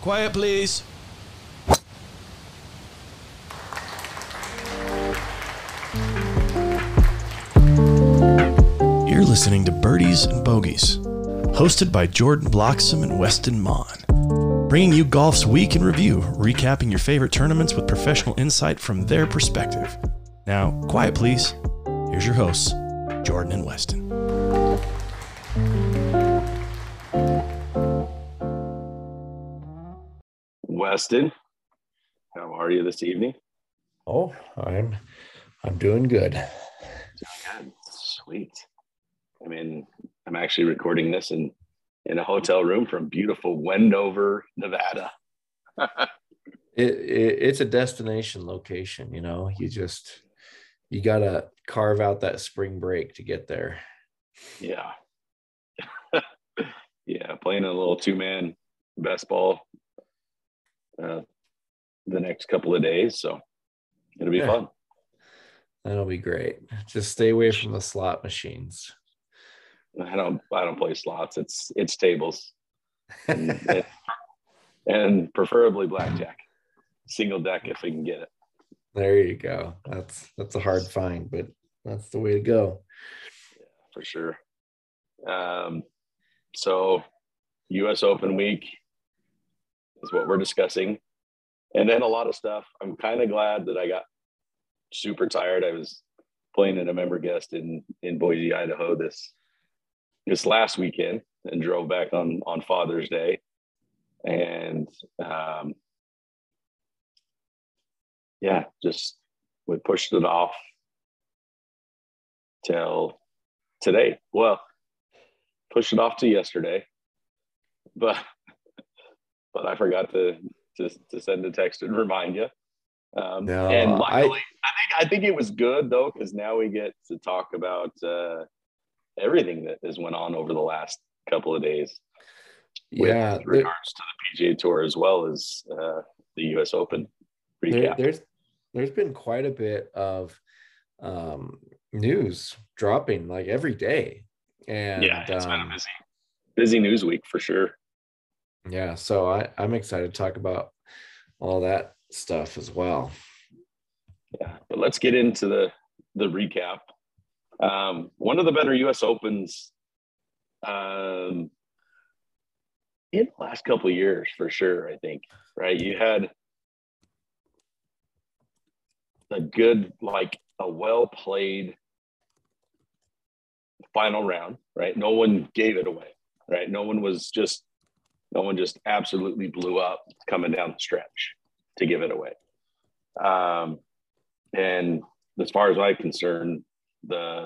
Quiet, please. You're listening to Birdies and Bogeys, hosted by Jordan Bloxham and Weston Mon, bringing you golf's week in review, recapping your favorite tournaments with professional insight from their perspective. Now, quiet please. Here's your hosts, Jordan and Weston. Weston, how are you this evening? Oh, I'm doing good. Good. Sweet. I mean, I'm actually recording this in a hotel room from beautiful Wendover, Nevada. It's a destination location, you gotta carve out that spring break to get there. Yeah. Yeah, playing a little two-man best ball the next couple of days, so it'll be fun. That'll be great. Just stay away from the slot machines. I don't play slots. It's tables and preferably blackjack, single deck if we can get it. There you go. That's a hard find, but that's the way to go. Yeah, for sure. So US Open week is what we're discussing. And then a lot of stuff. I'm kind of glad that I got super tired. I was playing at a member guest in Boise, Idaho this last weekend and drove back on Father's Day. And just we pushed it off till today. Well, pushed it off to yesterday, but I forgot to send a text and remind you. No, and luckily, I think it was good though, because now we get to talk about everything that has went on over the last couple of days. Yeah, with regards to the PGA Tour as well as the US Open recap. There's been quite a bit of news dropping like every day, and yeah, it's been a busy news week for sure. Yeah, so I'm excited to talk about all that stuff as well. Yeah, but let's get into the recap. One of the better US Opens in the last couple of years for sure, I think, right? You had a well-played final round, right? No one gave it away, right? No one just absolutely blew up coming down the stretch to give it away. And as far as I'm concerned, the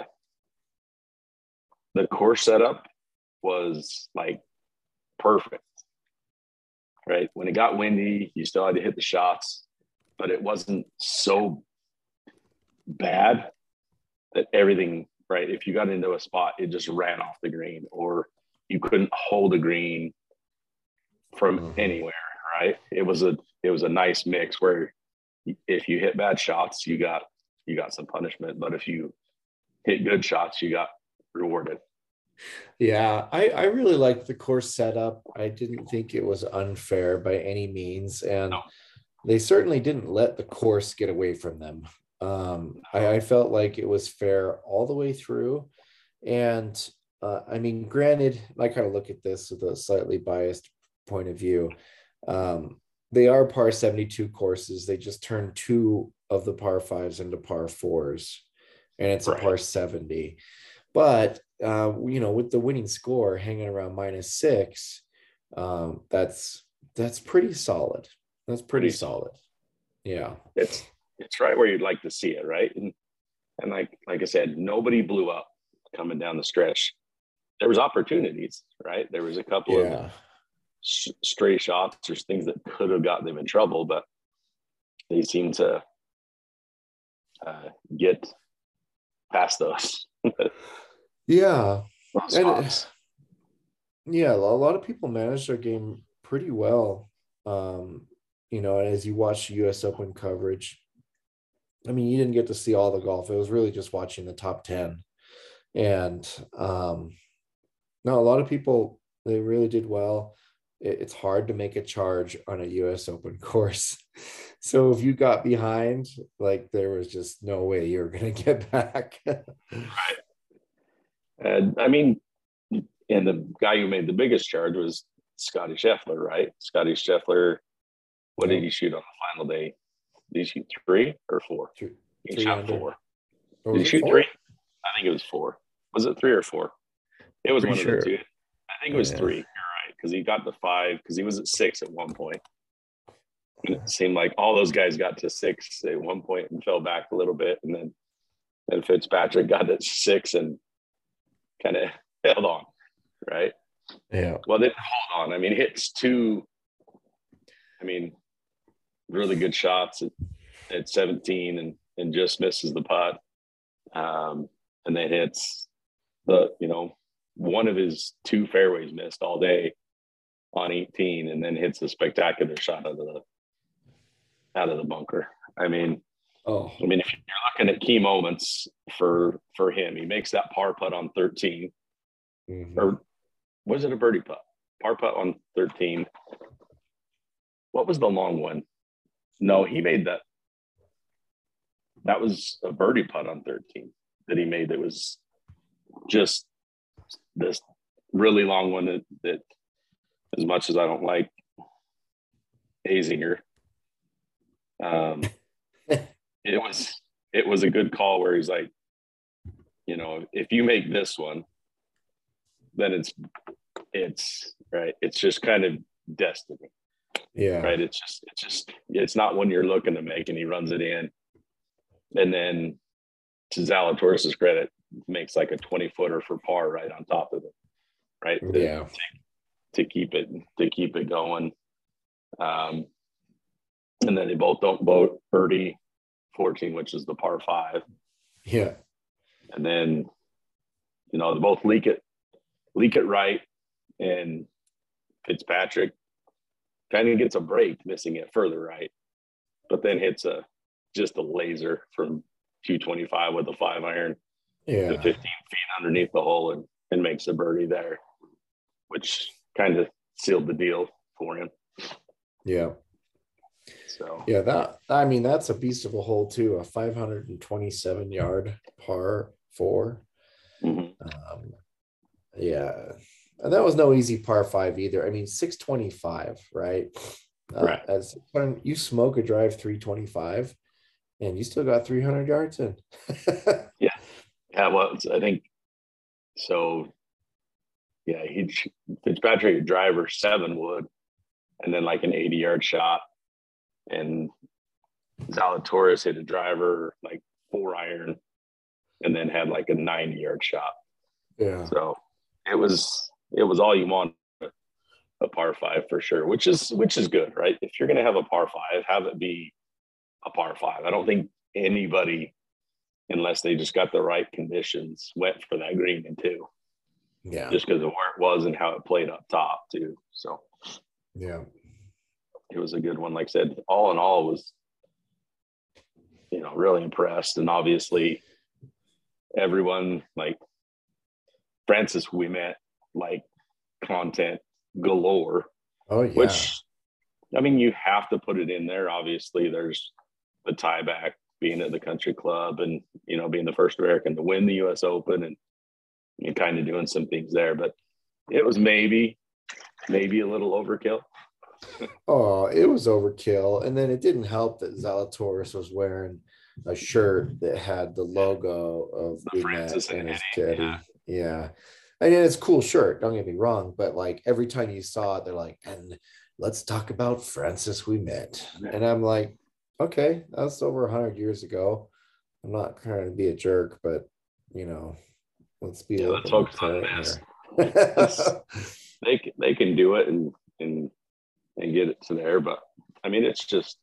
course setup was like perfect, right? When it got windy, you still had to hit the shots, but it wasn't so bad that everything, right? If you got into a spot, it just ran off the green, or you couldn't hold a green from anywhere, right? It was a nice mix where if you hit bad shots, you got some punishment, but if you hit good shots, you got rewarded. Yeah, I really liked the course setup. I didn't think it was unfair by any means, and they certainly didn't let the course get away from them. I felt like it was fair all the way through, and I mean, granted, I kind of look at this with a slightly biased point of view. They are par 72 courses. They just turned two of the par fives into par fours, and it's a par 70. But with the winning score hanging around -6, that's pretty solid. That's pretty solid. Yeah, it's right where you'd like to see it, right? And like I said, nobody blew up coming down the stretch. There was opportunities, right? There was a couple of stray shots or things that could have gotten them in trouble, but they seem to get past those. Yeah. Yeah, a lot of people manage their game pretty well. As you watch US Open coverage, I mean, you didn't get to see all the golf. It was really just watching the top 10. And no, a lot of people, they really did well. it's hard to make a charge on a US Open course. So if you got behind, like there was just no way you were going to get back. Right. And I mean, and the guy who made the biggest charge was Scotty Scheffler, right? Scotty Scheffler, what did he shoot on the final day? Did he shoot 3 or 4? He shot 4. Did he shoot 3? I think it was 4. Was it 3 or 4? It was one of the two. I think it was 3. You're right, because he got to 5 because he was at 6 at one point. And it seemed like all those guys got to 6 at one point and fell back a little bit, and then Fitzpatrick got to 6 and kind of held on, right? Yeah. Well, they hold on. I mean, hits 2. I mean, really good shots at 17 and just misses the putt. And then hits one of his 2 fairways missed all day on 18, and then hits a spectacular shot out of the bunker. I mean, if you're looking at key moments for him, he makes that par putt on 13, or was it a birdie putt? Par putt on 13. What was the long one? No, he made that. That was a birdie putt on 13 that he made. That was just this really long one that as much as I don't like Azinger, it was a good call where he's like, if you make this one, then it's right. It's just kind of destiny. Yeah. Right. It's not one you're looking to make, and he runs it in. And then to Zalatoris' credit, makes like a 20-footer for par right on top of it. Right. Yeah. To keep it going. And then they both don't birdie 14, which is the par 5. Yeah. And then, they both leak it right. And Fitzpatrick kind of gets a break, missing it further right, but then hits just a laser from 225 with a 5-iron to 15 feet underneath the hole and makes a birdie there, which kind of sealed the deal for him. Yeah. So yeah, that's a beast of a hole too. A 527 yard par 4. Yeah. And that was no easy par 5 either. I mean, 625, right? Right. As when you smoke a drive 325 and you still got 300 yards in. Yeah. Well, I think so. Yeah. Fitzpatrick driver 7 wood, and then like an 80-yard shot. And Zalatoris hit a driver like 4-iron, and then had like a 90-yard shot. Yeah. So it was all you want, a par 5 for sure, which is good, right? If you're going to have a par 5, have it be a par 5. I don't think anybody, unless they just got the right conditions, went for that green in 2. Yeah. Just because of where it was and how it played up top too. So yeah, it was a good one. Like I said, all in all, was really impressed. And obviously everyone, like Francis, we met, like, content galore. Oh yeah. Which, I mean, you have to put it in there. Obviously there's the tie back, being at the country club and, being the first American to win the US Open and kind of doing some things there, but it was maybe a little overkill. Oh, it was overkill. And then it didn't help that Zalatoris was wearing a shirt that had the logo of The Francis and and his Eddie, caddy. Yeah. I mean, it's a cool shirt, don't get me wrong, but like every time you saw it, they're like, and let's talk about Francis Ouimet. And I'm like, okay, that's over 100 years ago. I'm not trying to be a jerk, but let's be let's focus on this. They can do it and get it to there, but I mean, it's just,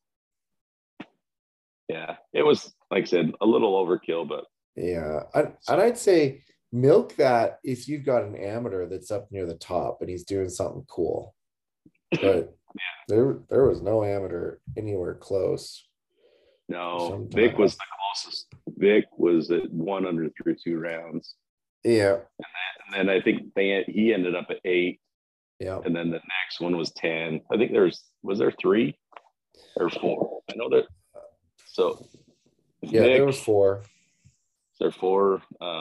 it was, like I said, a little overkill, but I'd say milk that if you've got an amateur that's up near the top and he's doing something cool, but there was no amateur anywhere close. No, Vic was the closest. Vic was at 1 under through 2 rounds. Yeah. And then I think he ended up at 8. Yeah. And then the next one was 10. I think was there 3 or 4? I know that. So yeah, Nick, there was 4. there 4.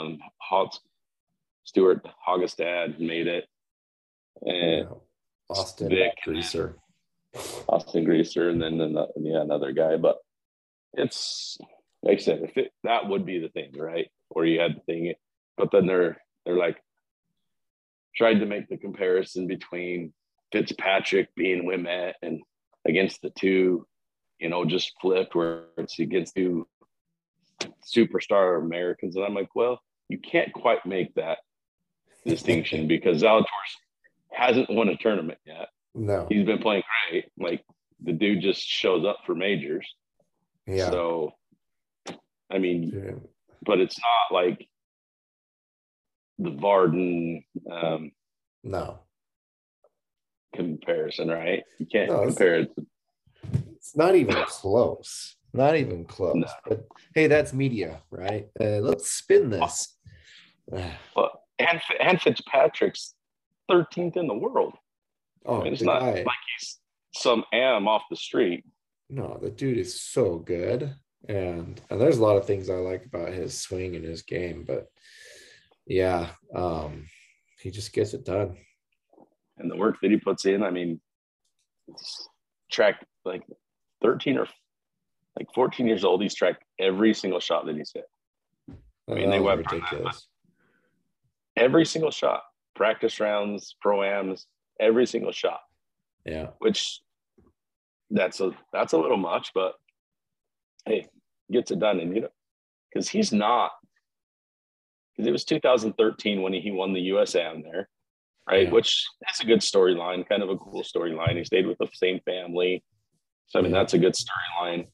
Stuart Hogestad made it, and Austin Vic, Greaser. Austin Greaser, and then another guy. But it's like I said, that would be the thing, right? Where you had the thing, but then they're like tried to make the comparison between Fitzpatrick being Wimet and against the 2, just flipped where it's against 2 superstar Americans. And I'm like, well, you can't quite make that distinction because Zalatoris hasn't won a tournament yet. No. He's been playing great. Like, the dude just shows up for majors. Yeah. So, I mean, but it's not like the Varden no comparison, right? You can't compare it. It's not even close. Not even close. No. But hey, that's media, right? Let's spin this. And Fitzpatrick's 13th in the world. Oh, I mean, it's not like he's some am off the street. No, the dude is so good. And there's a lot of things I like about his swing and his game, but yeah, he just gets it done. And the work that he puts in, I mean, it's tracked like 13 or like 14 years old. He's tracked every single shot that he's hit. I mean, they went ridiculous. Every single shot, practice rounds, pro-ams, every single shot. Yeah. Which that's a little much, but hey, gets it done. And because it was 2013 when he won the USAM there, right? Yeah. Which is a good storyline, kind of a cool storyline. He stayed with the same family. So, I mean, that's a good storyline.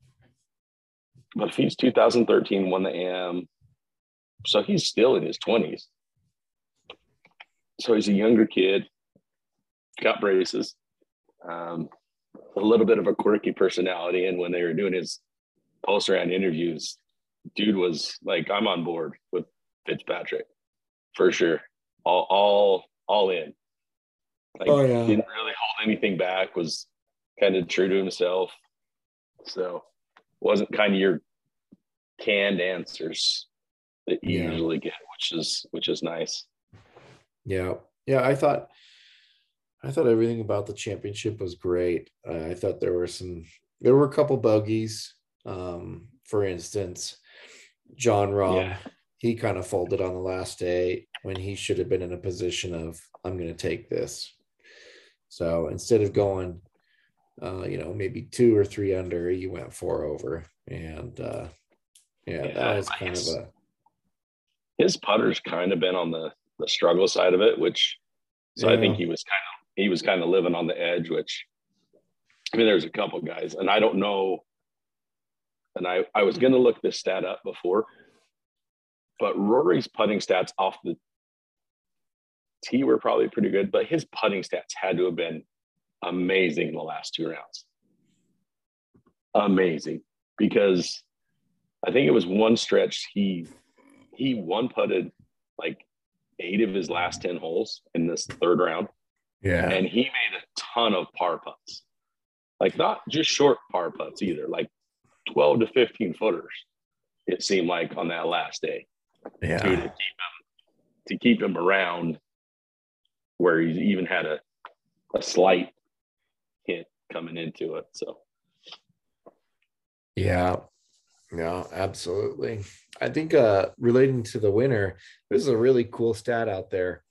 But if he's 2013, won the AM, so he's still in his 20s. So he's a younger kid, got braces, a little bit of a quirky personality. And when they were doing his post-round interviews, dude was like, I'm on board with Fitzpatrick for sure. All in. Like, didn't really hold anything back, was kind of true to himself. So wasn't kind of your canned answers that you usually get, which is nice. Yeah. I thought everything about the championship was great. I thought there were a couple bogeys. For instance, John Rahm, he kind of folded on the last day when he should have been in a position of, I'm going to take this. So instead of going, maybe 2 or 3 under, he went 4 over. And that was kind of his putter's kind of been on the struggle side of it, which I think he was kind of living on the edge, which, I mean, there's a couple guys, and I don't know. And I was going to look this stat up before, but Rory's putting stats off the tee were probably pretty good, but his putting stats had to have been amazing in the last 2 rounds. Amazing. Because I think it was one stretch he one putted like 8 of his last 10 holes in this 3rd round. Yeah. And he made a ton of par putts. Like, not just short par putts either, like 12 to 15 footers, it seemed like, on that last day. Yeah. To keep him around, where he's even had a slight hit coming into it. So yeah, absolutely. I think relating to the winner, this is a really cool stat out there.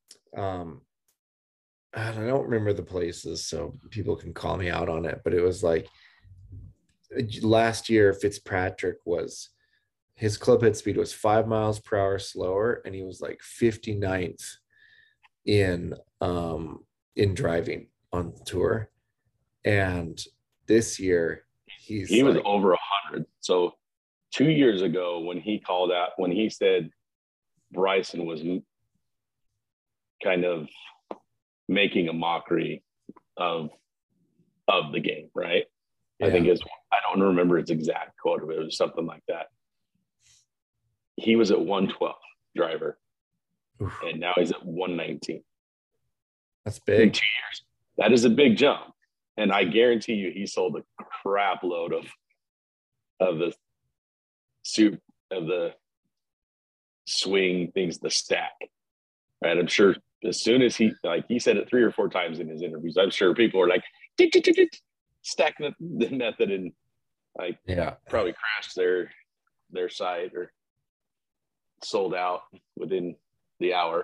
I don't remember the places, so people can call me out on it, but it was like last year Fitzpatrick his club head speed was 5 miles per hour slower, and he was like 59th in driving on the tour. And this year he was over 100. So 2 years ago, when he said Bryson was kind of making a mockery of the game, right? Yeah. I think I don't remember his exact quote, but it was something like that. He was at 112 driver. Oof. And now he's at 119. That's in big. 2 years. That is a big jump. And I guarantee you he sold a crap load of the soup, of the swing things, the stack. Right. I'm sure as soon as he said it 3 or 4 times in his interviews, I'm sure people are like, stack the method, and like probably crashed their site or sold out within the hour.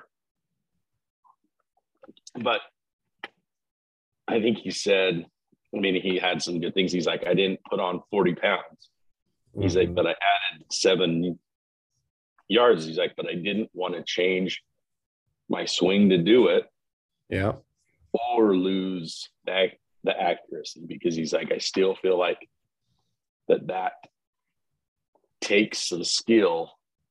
But I think he said, I mean, he had some good things. He's like, I didn't put on 40 pounds. He's like, but I added 7 yards. He's like, but I didn't want to change my swing to do it. Yeah. Or lose the accuracy, because he's like, I still feel like that takes some skill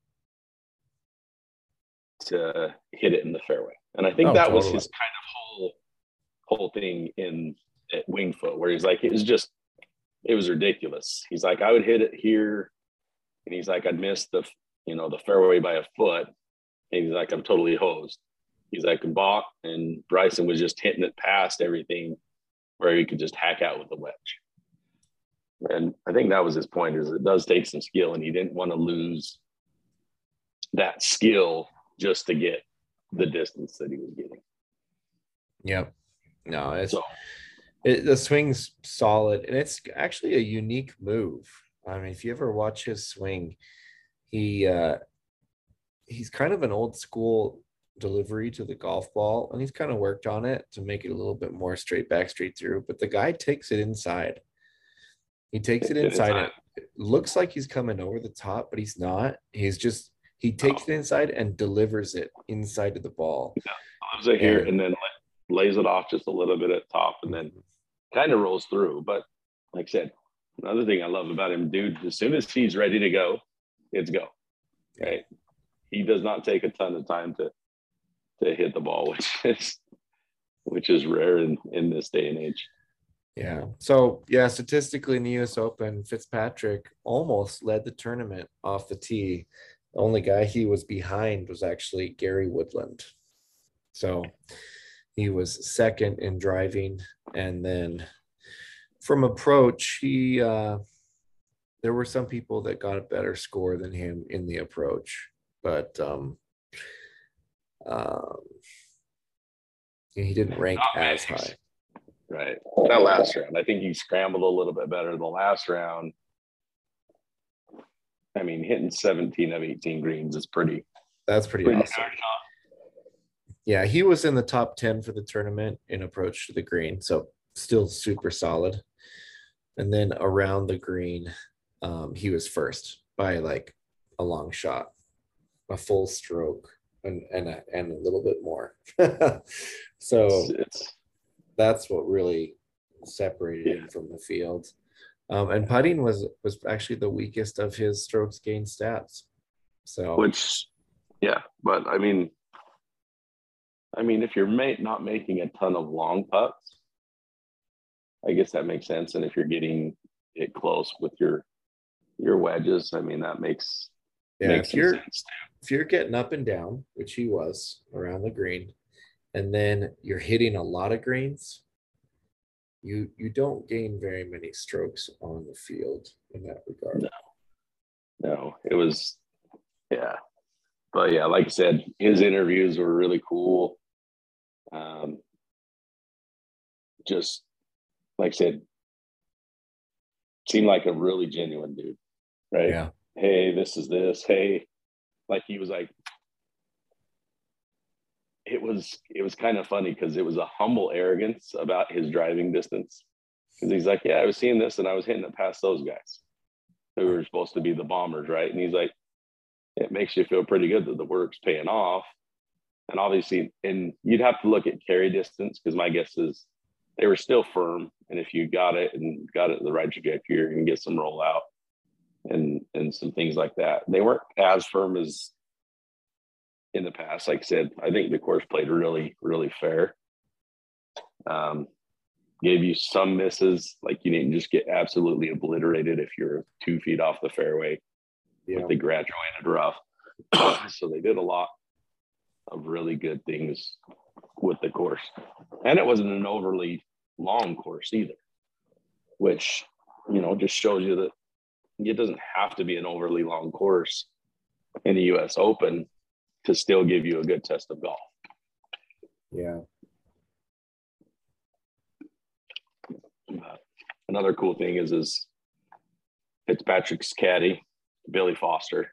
to hit it in the fairway. And I think that was his kind of whole thing at Winged Foot, where he's like, it was ridiculous. He's like, I would hit it here, and he's like, I'd miss the fairway by a foot. And he's like, I'm totally hosed. He's like, Bach and Bryson was just hitting it past everything where he could just hack out with the wedge. And I think that was his point, is it does take some skill, and he didn't want to lose that skill just to get the distance that he was getting. Yep. No, the swing's solid, and it's actually a unique move. I mean, if you ever watch his swing, he's kind of an old school delivery to the golf ball, and he's kind of worked on it to make it a little bit more straight back, straight through. But the guy takes it inside. He takes it inside. It looks like he's coming over the top, but he's not. He takes it inside and delivers it inside of the ball. Yeah, loves it here, and then lays it off just a little bit at top, and then kind of rolls through. But like I said, another thing I love about him, dude, as soon as he's ready to go, it's go. Right? He does not take a ton of time to hit the ball, which is rare in this day and age. Yeah. So yeah, statistically in the US Open, Fitzpatrick almost led the tournament off the tee. The only guy he was behind was actually Gary Woodland. So he was second in driving, and then from approach, there were some people that got a better score than him in the approach, but he didn't rank as high. Right. That last round, I think he scrambled a little bit better. The last round, I mean, hitting 17 of 18 greens is that's pretty awesome. Yeah, he was in the top 10 for the tournament in approach to the green, so still super solid. And then around the green, he was first by like a long shot, a full stroke, and a little bit more. So that's what really separated him from the field. And putting was actually the weakest of his strokes gained stats. So but I mean, if you're not making a ton of long putts, I guess that makes sense. And if you're getting it close with your wedges, I mean, that makes sense too. If you're getting up and down, which he was around the green, and then you're hitting a lot of greens, you don't gain very many strokes on the field in that regard. No, it was, yeah. But yeah, like I said, his interviews were really cool. Just like I said, seemed like a really genuine dude, right? Yeah. Hey, this is this. Hey, like he was like, it was kind of funny because it was a humble arrogance about his driving distance. Because he's like, yeah, I was seeing this and I was hitting it past those guys who were supposed to be the bombers, right? And he's like, it makes you feel pretty good that the work's paying off. And obviously, and you'd have to look at carry distance, because my guess is they were still firm. And if you got it in the right trajectory, you're going to get some rollout and some things like that. They weren't as firm as in the past. Like I said, I think the course played really, really fair. Gave you some misses, like you didn't just get absolutely obliterated if you're 2 feet off the fairway with the graduated rough. So they did a lot of really good things with the course. And it wasn't an overly long course either, which, just shows you that it doesn't have to be an overly long course in the US Open to still give you a good test of golf. Yeah. Another cool thing is Fitzpatrick's caddy, Billy Foster.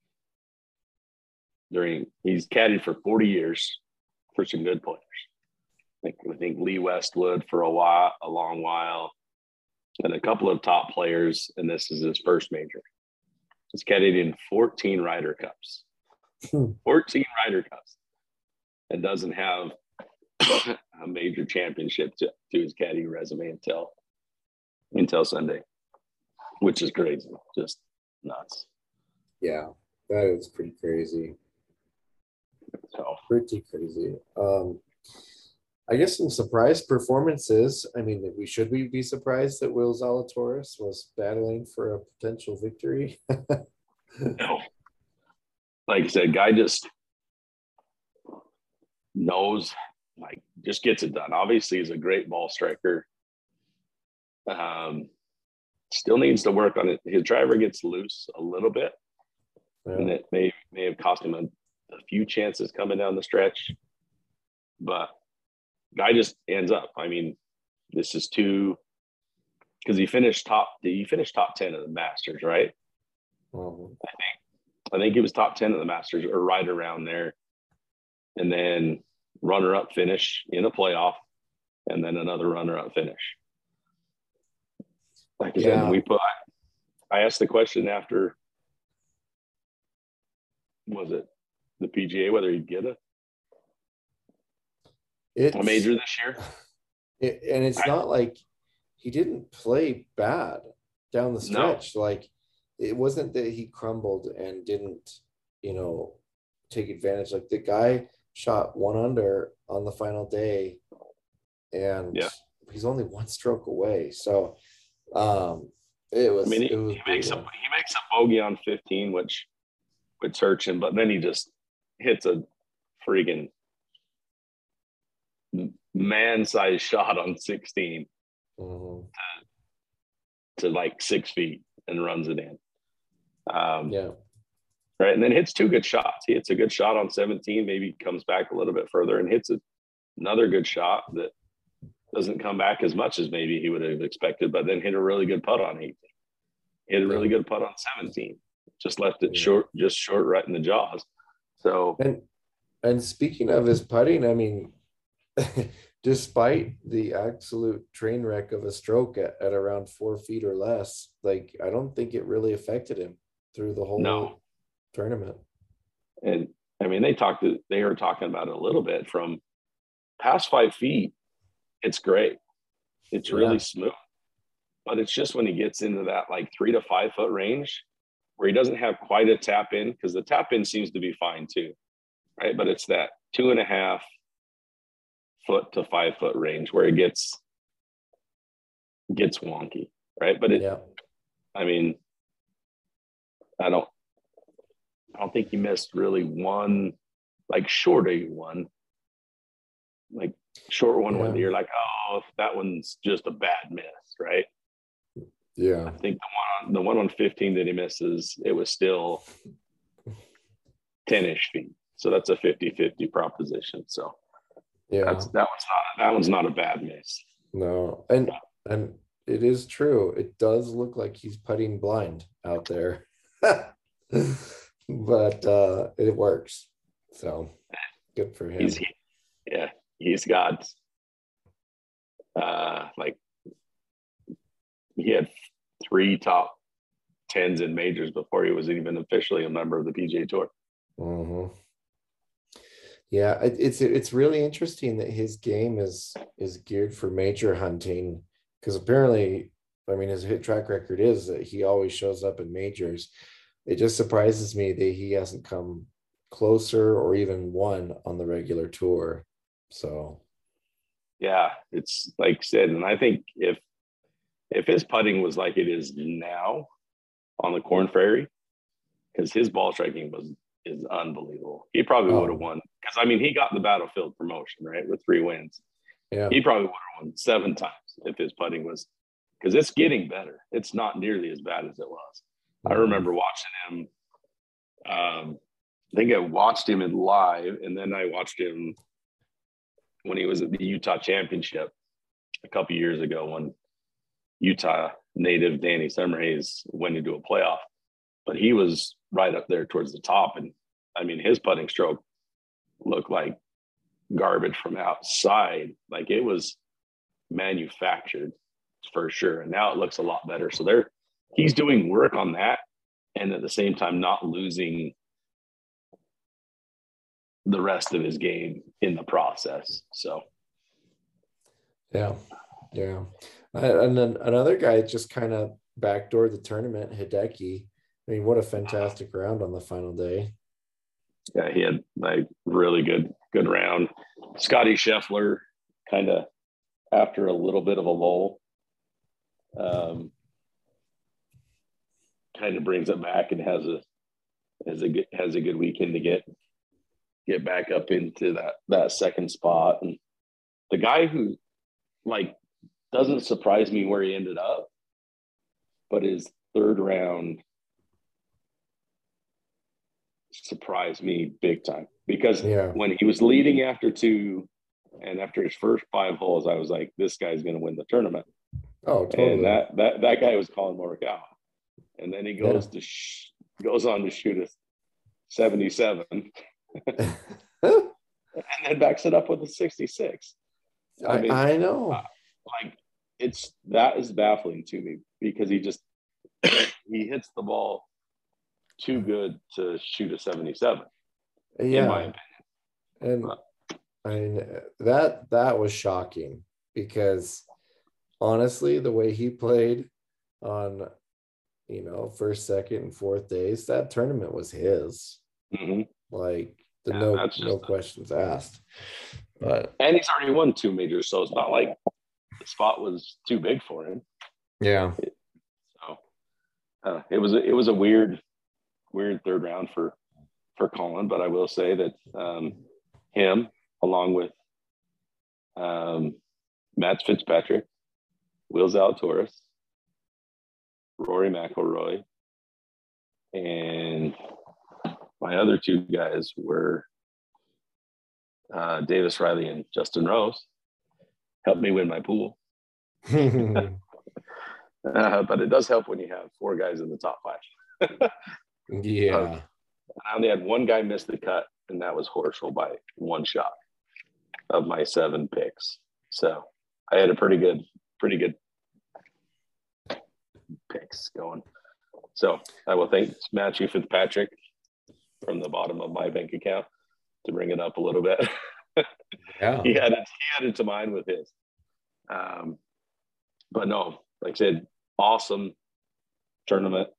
He's caddied for 40 years for some good players. I think Lee Westwood for a long while, and a couple of top players, and this is his first major. He's caddied in 14 Ryder Cups. 14 Ryder Cups, and doesn't have a major championship to his caddy resume until Sunday, which is crazy, just nuts. Yeah, that is pretty crazy. So pretty crazy. I guess some surprise performances. I mean, should we be surprised that Will Zalatoris was battling for a potential victory? No. Like I said, guy just knows, just gets it done. Obviously, he's a great ball striker. Still needs to work on it. His driver gets loose a little bit, and it may have cost him a few chances coming down the stretch. But guy just ends up. I mean, this is because he finished top 10 of the Masters, right? Mm-hmm. I think he was top 10 of the Masters, or right around there. And then runner-up finish in a playoff, and then another runner-up finish. Like I said, I asked the question after, was it the PGA, whether he'd get a major this year? And it's not like he didn't play bad down the stretch. No. Like, it wasn't that he crumbled and didn't, take advantage. Like, the guy shot 1 under on the final day, and he's only 1 stroke away. So it was. He makes a bogey on 15, which hurts him, but then he just hits a freaking man-sized shot on 16 mm-hmm. to like 6 feet and runs it in. Right. And then hits 2 good shots. He hits a good shot on 17, maybe comes back a little bit further and hits another good shot that doesn't come back as much as maybe he would have expected, but then hit a really good putt on 18. Hit a really good putt on 17. Just left it short right in the jaws. So and speaking of his putting, I mean, despite the absolute train wreck of a stroke at around 4 feet or less, like, I don't think it really affected him through the whole tournament. And I mean, they were talking about it a little bit. From past 5 feet, it's great. It's really smooth. But it's just when he gets into that 3 to 5 foot range where he doesn't have quite a tap in, because the tap in seems to be fine too, right? But it's that 2.5 foot to 5 foot range where it gets wonky, right? But I mean, I don't think he missed really one, short one where you're like, oh, that one's just a bad miss, right? Yeah. I think the one on 15 that he misses, it was still 10-ish feet. So that's a 50-50 proposition. So that one's not a bad miss. No. And it is true. It does look like he's putting blind out there. But it works. So good for him. He's got he had 3 top 10s in majors before he was even officially a member of the PGA Tour. Mm-hmm. Yeah, it's really interesting that his game is geared for major hunting, because apparently, I mean, his hit track record is that he always shows up in majors. It just surprises me that he hasn't come closer or even won on the regular tour. So yeah, it's like I said, and I think if his putting was like it is now on the Corn Ferry, because his ball striking is unbelievable. He probably would have won because I mean he got the Battlefield promotion, right, with 3 wins. Yeah, he probably would have won 7 times if his putting was, because it's getting better. It's not nearly as bad as it was. I remember watching him. I think I watched him in live, and then I watched him when he was at the Utah Championship a couple years ago when Utah native Danny Summerhays went into a playoff. But he was right up there towards the top. And I mean, his putting stroke looked like garbage from outside. Like it was manufactured for sure. And now it looks a lot better. So he's doing work on that. And at the same time, not losing the rest of his game in the process. So, yeah. And then another guy just kind of backdoored the tournament, Hideki. I mean, what a fantastic round on the final day. Yeah, he had like really good round. Scotty Scheffler kind of after a little bit of a lull, kind of brings it back and has a good weekend to get back up into that second spot. And the guy who like doesn't surprise me where he ended up, but his third round surprised me big time because when he was leading after 2 and after his first 5 holes, I was like, this guy's going to win the tournament. Oh, totally. And that guy was Colin Morikawa. And then he goes goes on to shoot a 77 and then backs it up with a 66. I know. That is baffling to me because he just he hits the ball too good to shoot a 77. Yeah, in my opinion. And I mean that was shocking because honestly, the way he played on first, second, and fourth days, that tournament was his. Mm-hmm. Like no questions asked. But and he's already won 2 majors, so it's not like the spot was too big for him. Yeah. So it was a weird third round for Colin, but I will say that him along with Matt Fitzpatrick, Will Zalatoris, Rory McIlroy, and my other 2 guys were Davis Riley and Justin Rose. Helped me win my pool. But it does help when you have 4 guys in the top 5. Yeah. I only had 1 guy miss the cut, and that was Horschel by 1 shot of my 7 picks. So I had a pretty good picks going. So I will thank Matthew Fitzpatrick from the bottom of my bank account to bring it up a little bit. Yeah. he added to mine with his. But no, like I said, awesome tournament.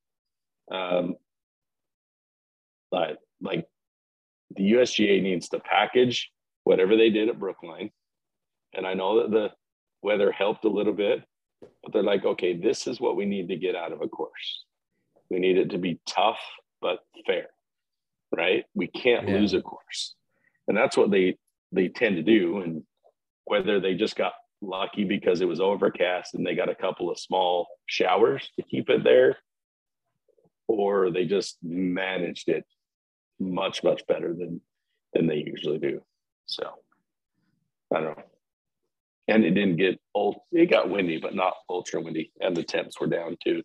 Like the USGA needs to package whatever they did at Brookline. And I know that the weather helped a little bit, but they're like, okay, this is what we need to get out of a course. We need it to be tough, but fair, right? We can't lose a course. And that's what they tend to do. And whether they just got lucky because it was overcast and they got a couple of small showers to keep it there, or they just managed it much, much better than they usually do. So I don't know. And it didn't get it got windy, but not ultra windy. And the temps were down too.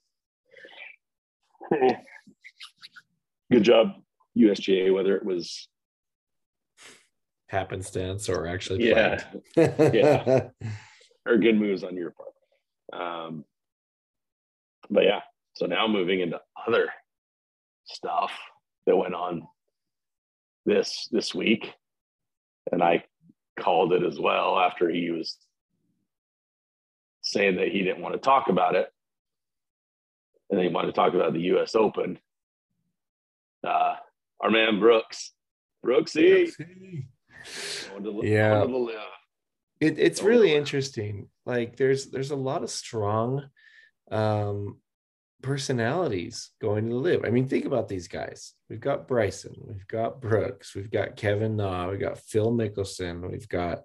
Good job, USGA, whether it was happenstance or actually yeah. Or good moves on your part. But yeah, so now moving into other stuff that went on this week, and I called it as well after he was saying that he didn't want to talk about it, and he wanted to talk about the U.S. Open. Our man Brooksy. Yeah, it's really interesting. Like there's a lot of strong personalities going to live. I mean, think about these guys. We've got Bryson, we've got Brooks, we've got Kevin Na, we've got Phil Mickelson, we've got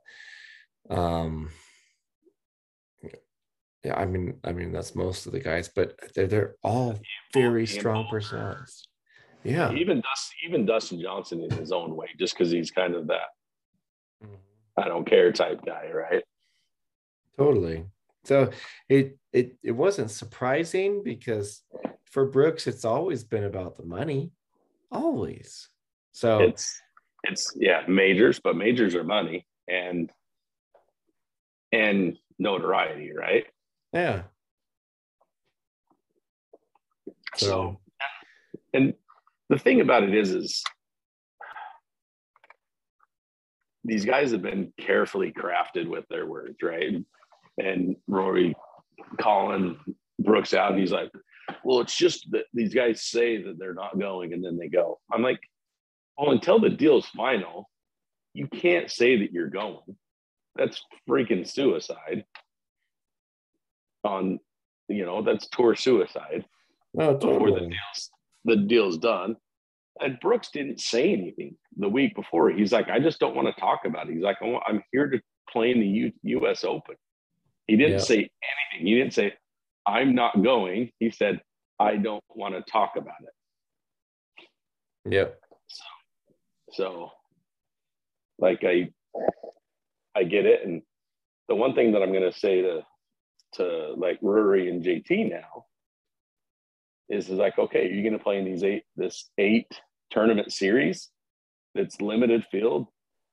yeah, I mean that's most of the guys, but they're all very strong personalities. Yeah. Even Dustin Johnson in his own way, just because he's kind of that I don't care type guy, right? Totally. So it wasn't surprising because for Brooks, it's always been about the money. Always. So it's yeah, majors, but majors are money and notoriety, right? Yeah. So and the thing about it is these guys have been carefully crafted with their words, right? And Rory calling Brooks out, and he's like, well, it's just that these guys say that they're not going and then they go. I'm like, well, until the deal's final, you can't say that you're going. That's freaking suicide. That's tour suicide. Oh, totally. Before the deal's done. And Brooks didn't say anything the week before. He's like, I just don't want to talk about it. He's like, I'm here to play in the U.S. Open. He didn't say anything. He didn't say, I'm not going. He said, I don't want to talk about it. Yep. So like I get it. And the one thing that I'm going to say to like Rory and JT now is like, okay, you're going to play in this 8 tournament series that's limited field,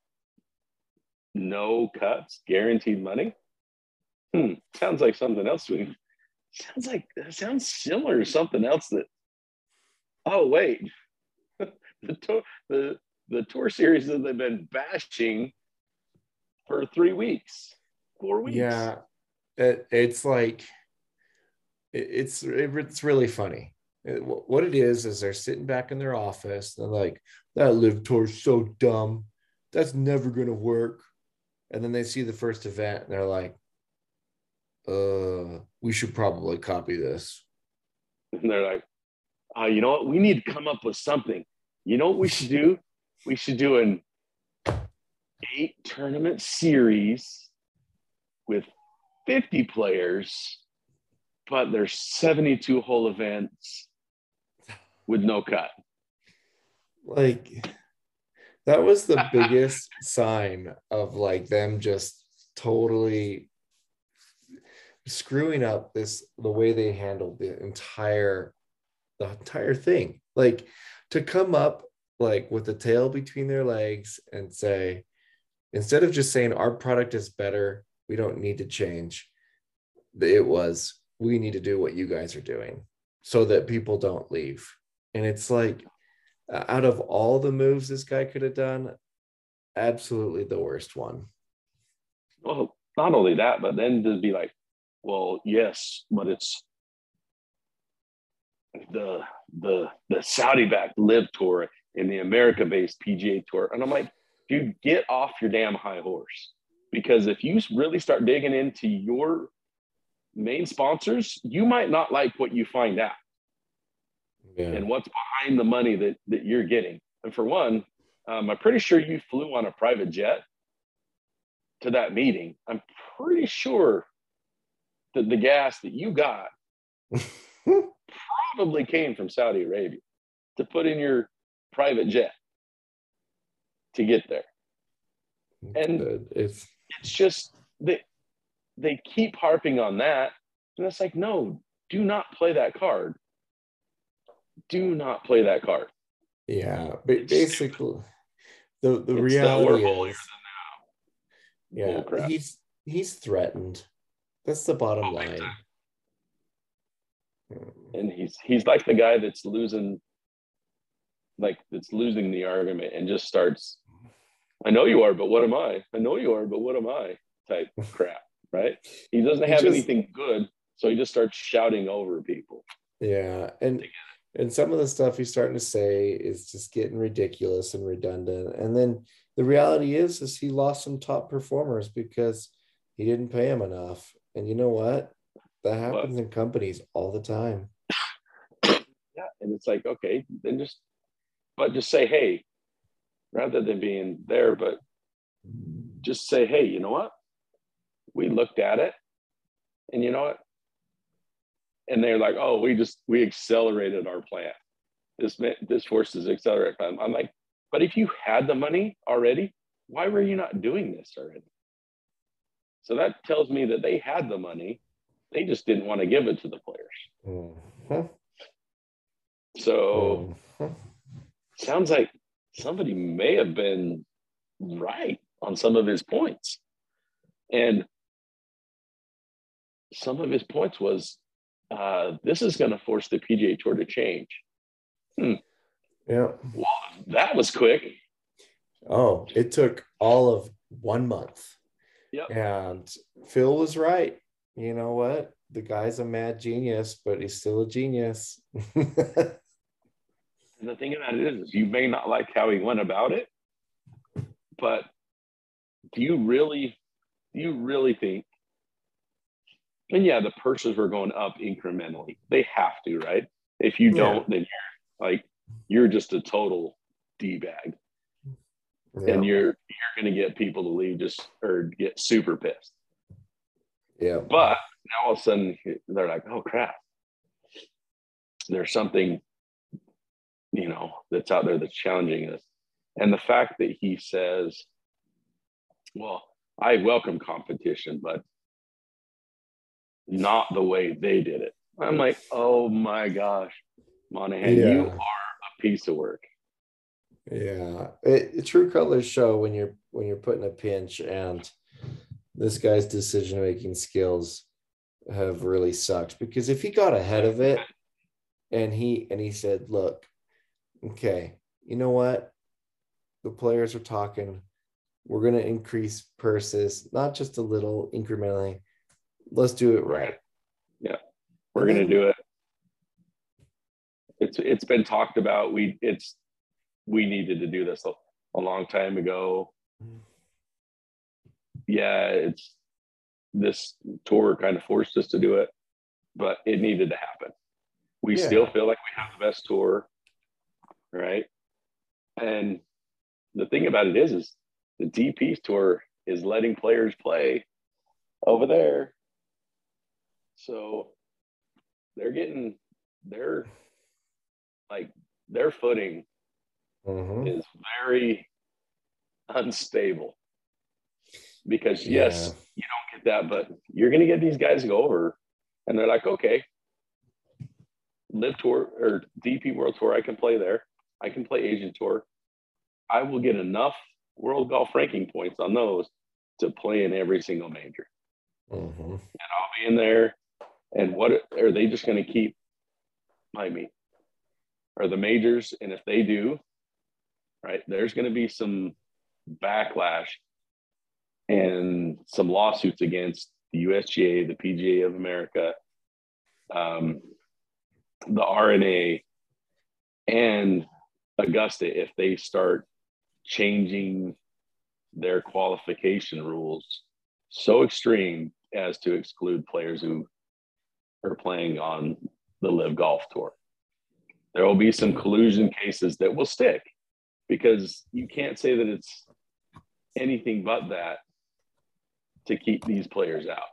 no cuts, guaranteed money. Sounds like something else to me. Sounds similar to something else that, oh wait, the tour series that they've been bashing for 3 weeks, 4 weeks. Yeah. It's like, it's really funny. What it is they're sitting back in their office and they're like, that live tour's so dumb, that's never gonna work. And then they see the first event and they're like, we should probably copy this. And they're like, you know what, we need to come up with something. You know what we should do? We should do an 8 tournament series with 50 players, but there's 72 hole events with no cut. Like, that was the biggest sign of like them just totally screwing up the way they handled the entire thing. Like, to come up like with the tail between their legs and say, instead of just saying our product is better, we don't need to change, it was, we need to do what you guys are doing so that people don't leave. And it's like, out of all the moves this guy could have done, absolutely the worst one. Well, not only that, but then to be like, well, yes, but it's the Saudi-backed Live Tour and the America-based PGA Tour. And I'm like, dude, get off your damn high horse. Because if you really start digging into your main sponsors, you might not like what you find out. Yeah. And what's behind the money that you're getting. And for one, I'm pretty sure you flew on a private jet to that meeting. I'm pretty sure that the gas that you got probably came from Saudi Arabia to put in your private jet to get there. And it's just that they keep harping on that. And it's like, no, do not play that card. Do not play that card. Yeah, but basically, the reality is, yeah, he's threatened. That's the bottom line. And he's like the guy that's losing the argument and just starts, I know you are, but what am I? I know you are, but what am I? Type crap, right? He doesn't have anything good, so he just starts shouting over people. Yeah, and some of the stuff he's starting to say is just getting ridiculous and redundant. And then the reality is he lost some top performers because he didn't pay him enough. And you know what? That happens in companies all the time. And it's like, okay, then just say, hey, rather than being there, but just say, hey, you know what? We looked at it, and you know what? And they're like, oh, we accelerated our plan. This forces accelerate plan. I'm like, but if you had the money already, why were you not doing this already? So that tells me that they had the money. They just didn't want to give it to the players. Mm-hmm. So sounds like somebody may have been right on some of his points. And some of his points was, this is going to force the PGA Tour to change. Yeah. Well, that was quick. Oh, it took all of 1 month. Yep. And Phil was right. You know what? The guy's a mad genius, but he's still a genius. And the thing about it is you may not like how he went about it, but do you really think, and yeah, the purses were going up incrementally. They have to, right? If you don't, then you're just a total D-bag. Yeah. And you're going to get people to leave or get super pissed. Yeah. But now all of a sudden they're like, oh crap. There's something, that's out there that's challenging us. And the fact that he says, well, I welcome competition, but not the way they did it. I'm like, oh my gosh, Monahan, you are a piece of work. Yeah, true colors show when you're put in a pinch, and this guy's decision-making skills have really sucked, because if he got ahead of it and he said, look, okay, you know what? The players are talking. We're going to increase purses, not just a little, incrementally. Let's do it right. Yeah, we're going to do it. It's been talked about. We needed to do this a long time ago. Yeah, this tour kind of forced us to do it, but it needed to happen. We still feel like we have the best tour, right? And the thing about it is the DP tour is letting players play over there. So they're getting their footing is very unstable, because yes, you don't get that, but you're going to get these guys to go over and they're like, okay, Live Tour or DP World Tour, I can play there. I can play Asian Tour. I will get enough World Golf Ranking points on those to play in every single major. And I'll be in there. And what are they just going to keep? Are the majors? And if they do, right, there's going to be some backlash and some lawsuits against the USGA, the PGA of America, the R&A, and Augusta if they start changing their qualification rules so extreme as to exclude players who are playing on the Live Golf Tour. There will be some collusion cases that will stick, because you can't say that it's anything but that to keep these players out.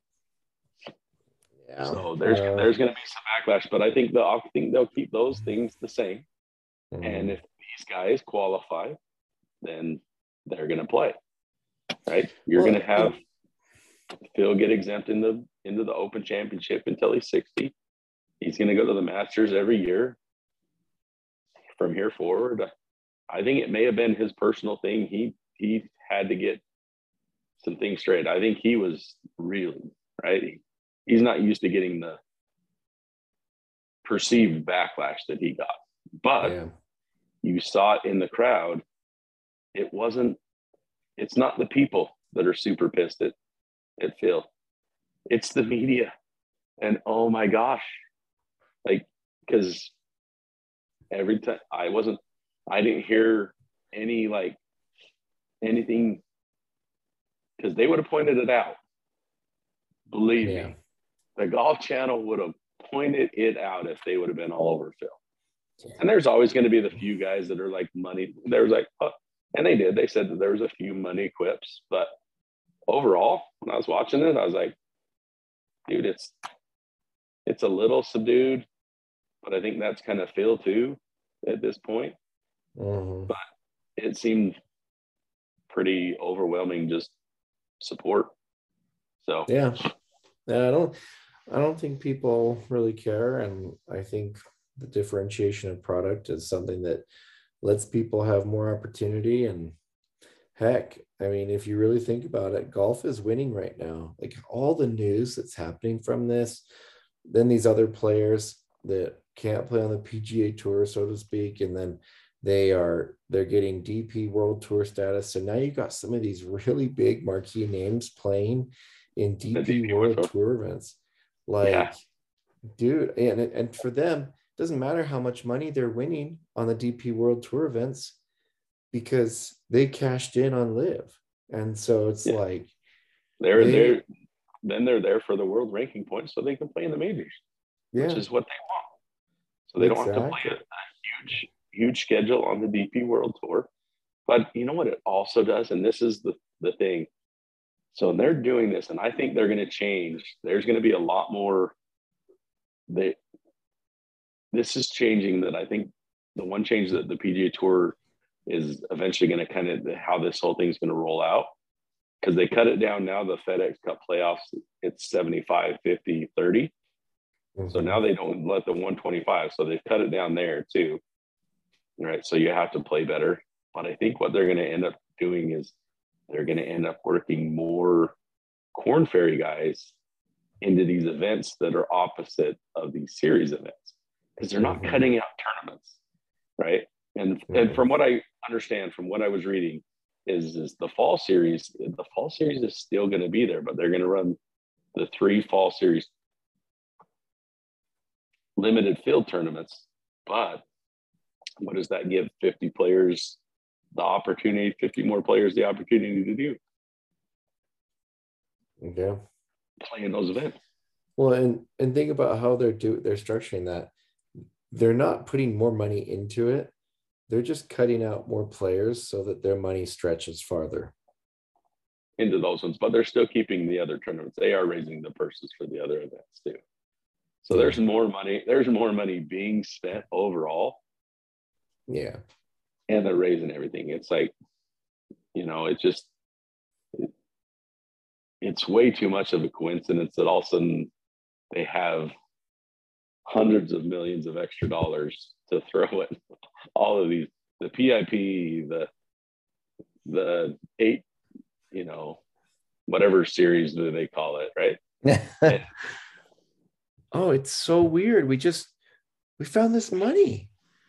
Yeah. So there's going to be some backlash, but I think they'll keep those things the same. And if these guys qualify, then they're going to play, right? You're going to have Phil get exempt into the Open Championship until he's 60. He's going to go to the Masters every year from here forward. I think it may have been his personal thing. He had to get some things straight. I think he was really, right? He's not used to getting the perceived backlash that he got. But you saw it in the crowd. It's not the people that are super pissed at Phil. It's the media. And oh my gosh. Because every time I didn't hear anything, because they would have pointed it out. Believe me, the Golf Channel would have pointed it out if they would have been all over Phil. And there's always going to be the few guys that are like money. There's like, oh, and they said that there was a few money quips, but overall, when I was watching it, I was like, dude, it's a little subdued, but I think that's kind of Phil too at this point. Mm-hmm. But it seemed pretty overwhelming, just support. So yeah, I don't think people really care, and I think the differentiation of product is something that lets people have more opportunity. And heck, I mean, if you really think about it, golf is winning right now. Like all the news that's happening from this, then these other players that can't play on the PGA Tour, so to speak, and then they're getting DP World Tour status. So now you got some of these really big marquee names playing in DP World Tour events. Like, yeah. dude, and for them, it doesn't matter how much money they're winning on the DP World Tour events because they cashed in on Live. And so it's like they're there for the world ranking points so they can play in the majors, which is what they want. So they don't have to play a huge schedule on the DP World Tour. But you know what it also does? And this is the thing. So they're doing this, and I think they're going to change. There's going to be a lot more. This is changing. That I think the one change that the PGA Tour is eventually going to kind of how this whole thing is going to roll out, because they cut it down now. The FedEx Cup playoffs, it's 75, 50, 30. Mm-hmm. So now they don't let the 125. So they've cut it down there too. Right. So you have to play better. But I think what they're going to end up doing is they're going to end up working more Korn Ferry guys into these events that are opposite of these series events, because they're not cutting out tournaments. Right. And from what I understand, from what I was reading, is the fall series is still going to be there, but they're going to run the 3 fall series limited field tournaments. But what does that give 50 players the opportunity, 50 more players the opportunity to do? Okay. Play in those events. Well, and think about how they're structuring that. They're not putting more money into it. They're just cutting out more players so that their money stretches farther into those ones, but they're still keeping the other tournaments. They are raising the purses for the other events too. So there's more money. There's more money being spent overall. Yeah. And they're raising everything. It's like, it's way too much of a coincidence that all of a sudden they have hundreds of millions of extra dollars to throw at all of these, the PIP, the 8, whatever series do they call it, right? Oh, it's so weird. We found this money.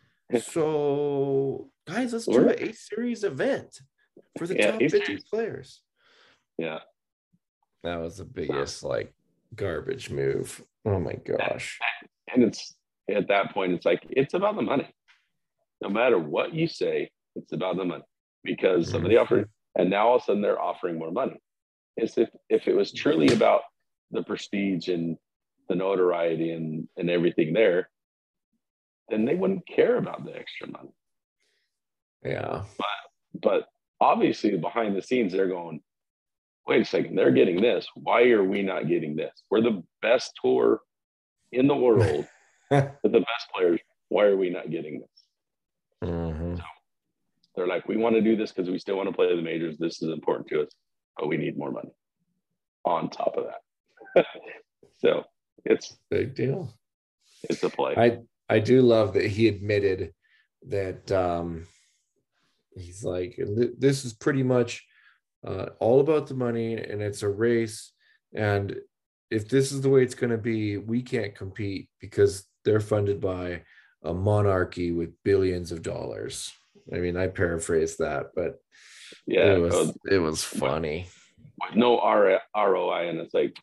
So guys, let's do an 8 series event for the top 50 players. Yeah. That was the biggest garbage move. Oh my gosh. And it's at that point, it's like, it's about the money. No matter what you say, it's about the money, because somebody offered, and now all of a sudden they're offering more money. It's if it was truly about the prestige and the notoriety and everything there, then they wouldn't care about the extra money. Yeah. But obviously behind the scenes, they're going, wait a second, they're getting this. Why are we not getting this? We're the best tour in the world with the best players. Why are we not getting this? Mm-hmm. So they're like, we want to do this because we still want to play the majors. This is important to us, but we need more money on top of that. So it's big deal. It's a play. I do love that he admitted that he's like, this is pretty much all about the money, and it's a race. And if this is the way it's going to be, we can't compete because they're funded by a monarchy with billions of dollars. I mean, I paraphrased that, but yeah, it was funny. With no ROI, and it's like,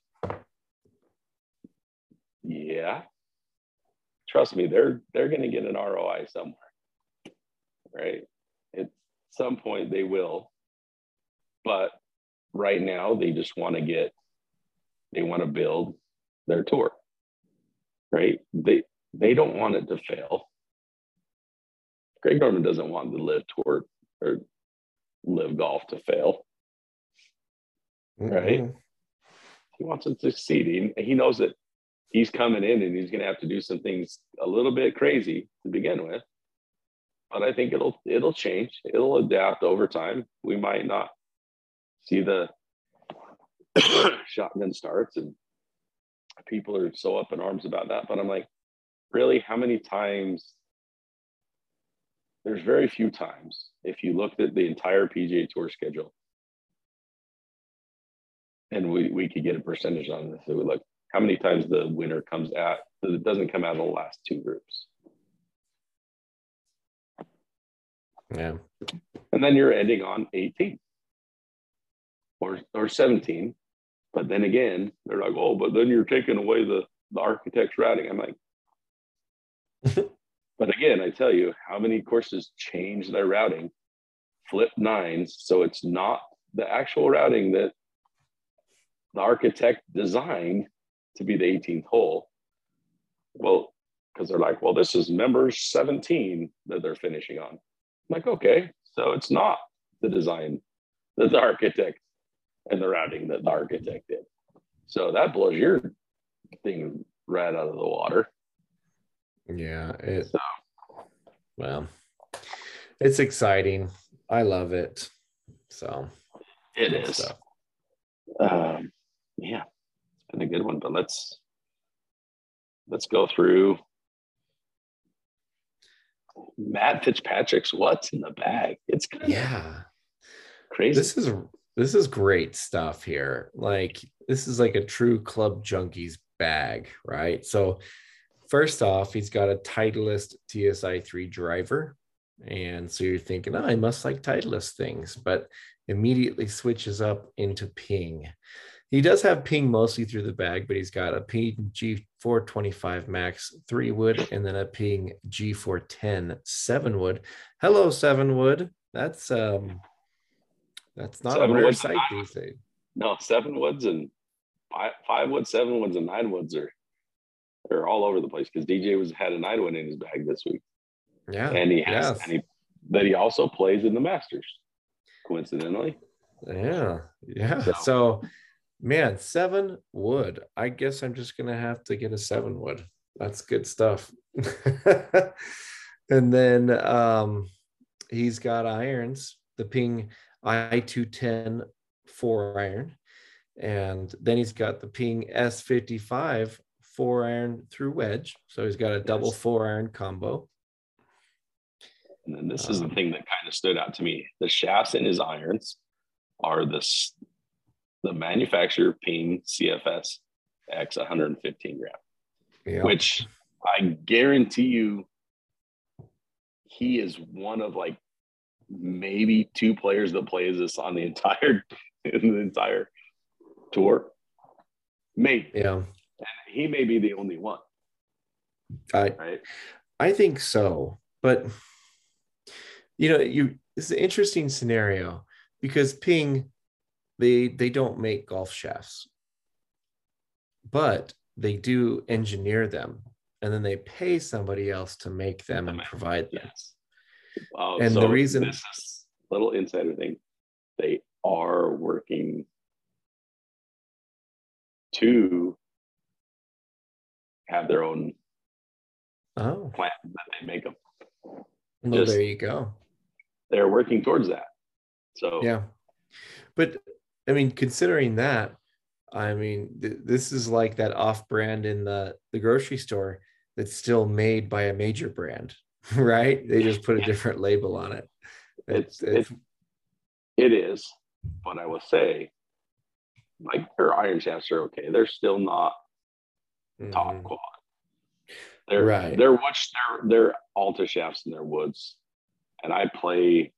yeah, trust me, they're going to get an ROI somewhere, right? At some point they will, but right now they just want to build their tour, right? They don't want it to fail. Greg Norman doesn't want the live tour or live golf to fail, right? He wants it to succeed. He knows that he's coming in and he's going to have to do some things a little bit crazy to begin with. But I think it'll change. It'll adapt over time. We might not see the shotgun starts and people are so up in arms about that. But I'm like, really, how many times? There's very few times, if you looked at the entire PGA Tour schedule, and we could get a percentage on this, it would look how many times the winner comes out, it doesn't come out of the last two groups. Yeah. And then you're ending on 18 or 17. But then again, they're like, oh, but then you're taking away the architect's routing. I'm like, but again, I tell you, how many courses change their routing, flip nines, so it's not the actual routing that the architect designed to be the 18th hole. Well, because they're like, well, this is members 17 that they're finishing on. I'm like, okay, so it's not the design that the architect and the routing that the architect did. So that blows your thing right out of the water. Yeah. Well, it's exciting. I love it. So it is. Yeah, it's been a good one, but let's go through Matt Fitzpatrick's what's in the bag. It's kind of crazy. This is great stuff here. Like, this is like a true Club Junkies bag, right? So first off, he's got a Titleist TSI 3 driver. And so you're thinking, I must like Titleist things, but immediately switches up into Ping. He does have Ping mostly through the bag, but he's got a Ping G425 Max 3 wood and then a Ping G410 7 wood. Hello, 7 wood. That's not a rare sight these days. No, 7 woods and 5 woods, 7 woods, and 9 woods are all over the place because DJ had a 9 wood in his bag this week. Yeah, and he also plays in the Masters, coincidentally. Yeah. So man, 7 wood. I guess I'm just gonna have to get a 7 wood. That's good stuff. And then he's got irons, the Ping I210 4-iron, and then he's got the Ping S55 4-iron through wedge. So he's got a double 4-iron combo. And then this is the thing that kind of stood out to me. The shafts in his irons are the manufacturer Ping CFS X 115 gram, which I guarantee you he is one of like maybe 2 players that plays this on the entire tour. Maybe. Yeah. And he may be the only one. Right? I think so. But it's an interesting scenario because Ping, they don't make golf shafts, but they do engineer them, and then they pay somebody else to make them and provide them. Yes. And so the reason, this is a little insider thing, they are working to have their own plant that they make them. Well, there you go. They're working towards that. So yeah, but I mean, considering that, I mean, this is like that off-brand in the grocery store that's still made by a major brand, right? They just put a different label on it. It is, but I will say, like, their iron shafts are okay. They're still not top quality. They're Alta shafts in their woods, and I played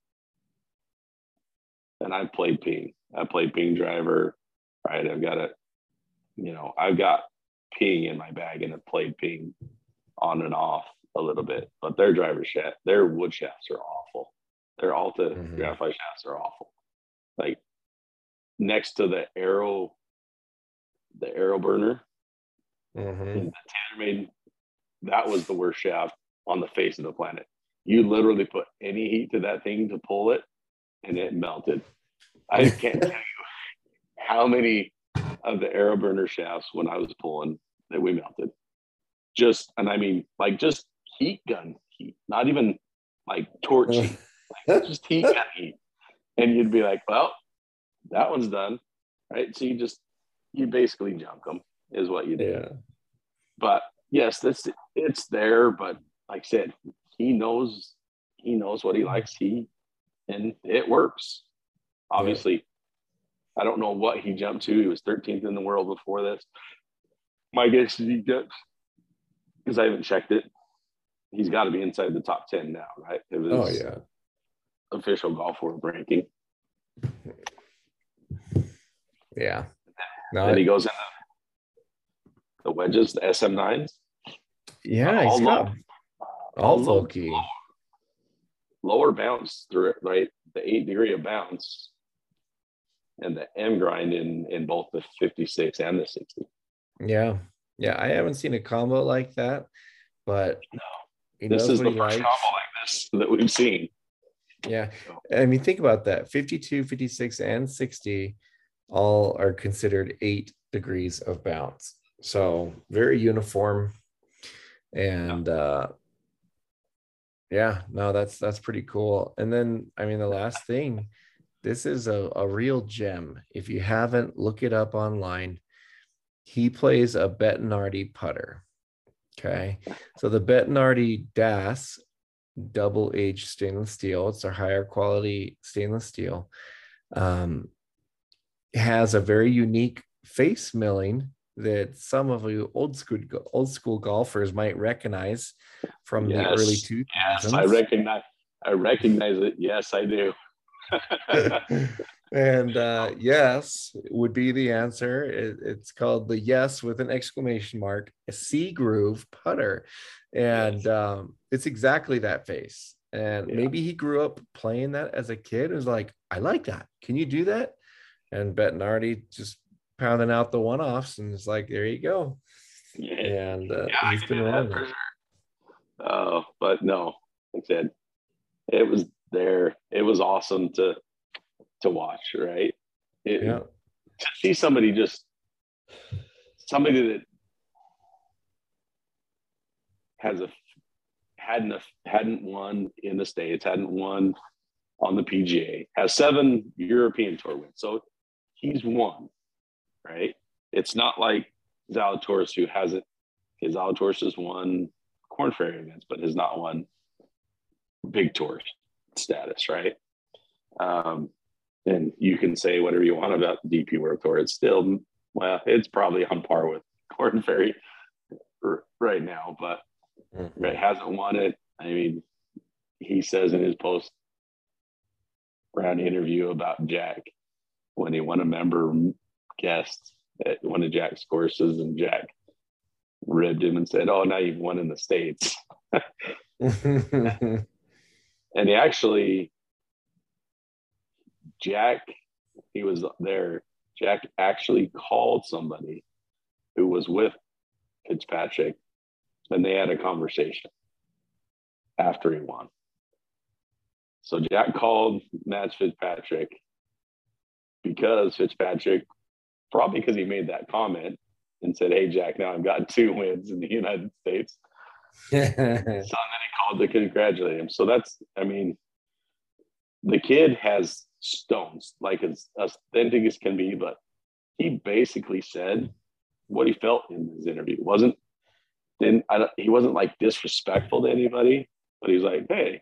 Ping. I played Ping driver, right? I've got Ping in my bag, and I've played Ping on and off a little bit. But their driver shaft, their wood shafts are awful. Their Alta graphite shafts are awful. Like, next to the Aero burner, the TaylorMade, that was the worst shaft on the face of the planet. You literally put any heat to that thing to pull it, and it melted. I can't tell you how many of the AeroBurner shafts when I was pulling that we melted. And I mean, like just heat gun heat, not even like torch heat, like just heat gun heat. And you'd be like, well, that one's done, right? So you basically junk them is what you do. Yeah. But yes, it's there. But like I said, he knows what he likes. And it works. Obviously, yeah. I don't know what he jumped to. He was 13th in the world before this. My guess is he gets, because I haven't checked it, he's got to be inside the top 10 now, right? It was official Golf World ranking. Yeah. No, then he goes into the wedges, the SM9s. Yeah, he's got all folky. Lower bounce through it, right? The 8 degree of bounce and the M grind in both the 56 and the 60. Yeah. Yeah, I haven't seen a combo like that, but no, this is the first combo like this that we've seen. Yeah. I mean, think about that. 52, 56, and 60 all are considered 8 degrees of bounce. So very uniform. And that's pretty cool. And then, I mean, the last thing, this is a real gem. If you haven't, look it up online. He plays a Bettinardi putter. Okay. So the Bettinardi DAS double H stainless steel, it's a higher quality stainless steel, has a very unique face milling that some of you old school golfers might recognize from the early 2000s. Yes, I recognize it. Yes, I do. And yes would be the answer. It's called the Yes with an exclamation mark, a C groove putter. And it's exactly that face. And maybe he grew up playing that as a kid and was like, I like that. Can you do that? And Bettinardi just pounding out the one-offs and it's like, there you go. And he's been wrong. Sure. But no, like I said, it was there. It was awesome to watch, right? To see somebody that hadn't won in the States, hadn't won on the PGA, has 7 European Tour wins. So he's won, right? It's not like Zalatoris who hasn't. Zalatoris has won Korn Ferry events, but has not won big tour status, right? And you can say whatever you want about the DP World Tour. It's still, it's probably on par with Korn Ferry right now, but it hasn't won it. I mean, he says in his post-round interview about Jack, when he won a member guest at one of Jack's courses, and Jack ribbed him and said, "Oh, now you've won in the States." And he actually, he was there. Jack actually called somebody who was with Fitzpatrick, and they had a conversation after he won. So Jack called Matt Fitzpatrick because Fitzpatrick, probably because he made that comment and said, "Hey, Jack, now I've got 2 wins in the United States." So then he called to congratulate him. So that's, I mean, the kid has stones, like as authentic as can be, but he basically said what he felt in his interview. He wasn't like disrespectful to anybody, but he's like, "Hey,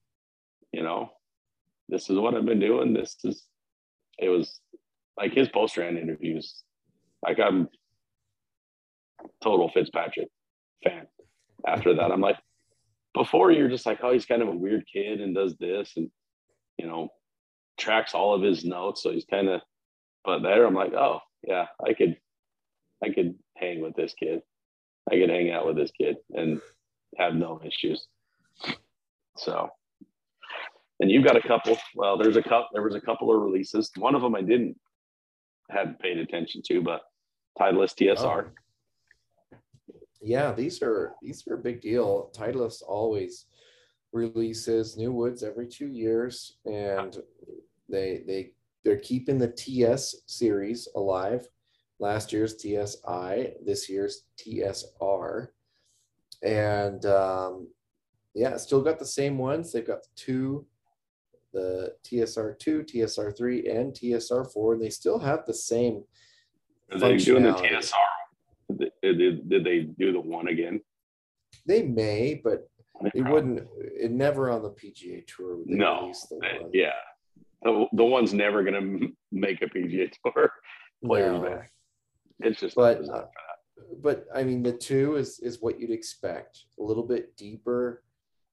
this is what I've been doing. It was like his post-round interviews. Like, I'm total Fitzpatrick fan. After that, I'm like, before you're just like, oh, he's kind of a weird kid and does this and, tracks all of his notes. So he's kind of, but there I'm like, oh yeah, I could hang with this kid. I could hang out with this kid and have no issues. So, and you've got a couple, there was a couple of releases. One of them I hadn't paid attention to, but Titleist TSR. Oh. Yeah, these are a big deal. Titleist always releases new woods every 2 years, and they're keeping the TS series alive. Last year's TSI, this year's TSR, and yeah, still got the same ones. They've got the TSR2, TSR3, and TSR4, and they still have the same Are they doing the functionality. TSR? Did they do the one again? They may, but it wouldn't. It never on the PGA Tour would they No. release the one. Yeah. The one's never going to make a PGA Tour players No. back. It's just But I mean, the 2 is what you'd expect. A little bit deeper,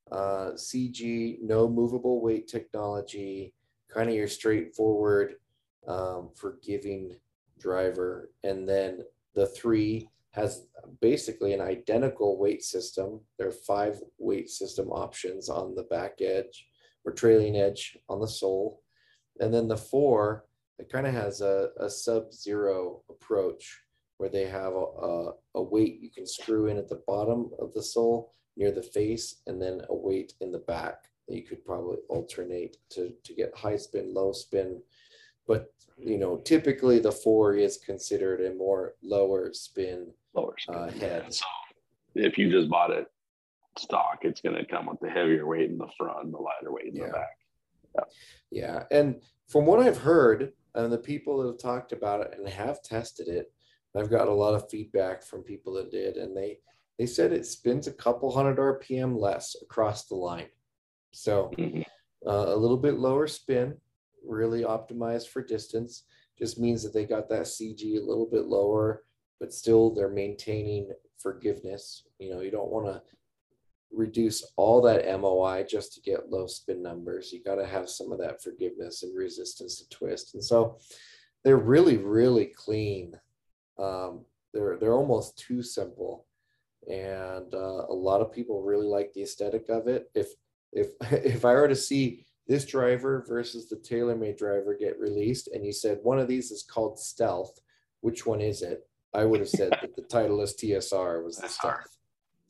CG, no movable weight technology, kind of your straightforward, forgiving driver. And then the 3 has basically an identical weight system. There are 5 weight system options on the back edge or trailing edge on the sole. And then the 4, it kind of has a sub-zero approach where they have a weight you can screw in at the bottom of the sole near the face, and then a weight in the back that you could probably alternate to get high spin, low spin. But, typically the 4 is considered a more lower spin head. So if you just bought it stock, it's going to come with the heavier weight in the front and the lighter weight in the back. Yeah. And from what I've heard, and the people that have talked about it and have tested it, I've got a lot of feedback from people that did, and they said it spins a couple hundred RPM less across the line. So a little bit lower spin, really optimized for distance, just means that they got that CG a little bit lower, but still they're maintaining forgiveness. You don't want to reduce all that MOI just to get low spin numbers. You got to have some of that forgiveness and resistance to twist. And so they're really, really clean. They're almost too simple. And a lot of people really like the aesthetic of it. If I were to see this driver versus the TaylorMade driver get released, and you said one of these is called Stealth, which one is it? I would have said that the Titleist TSR was the Stealth.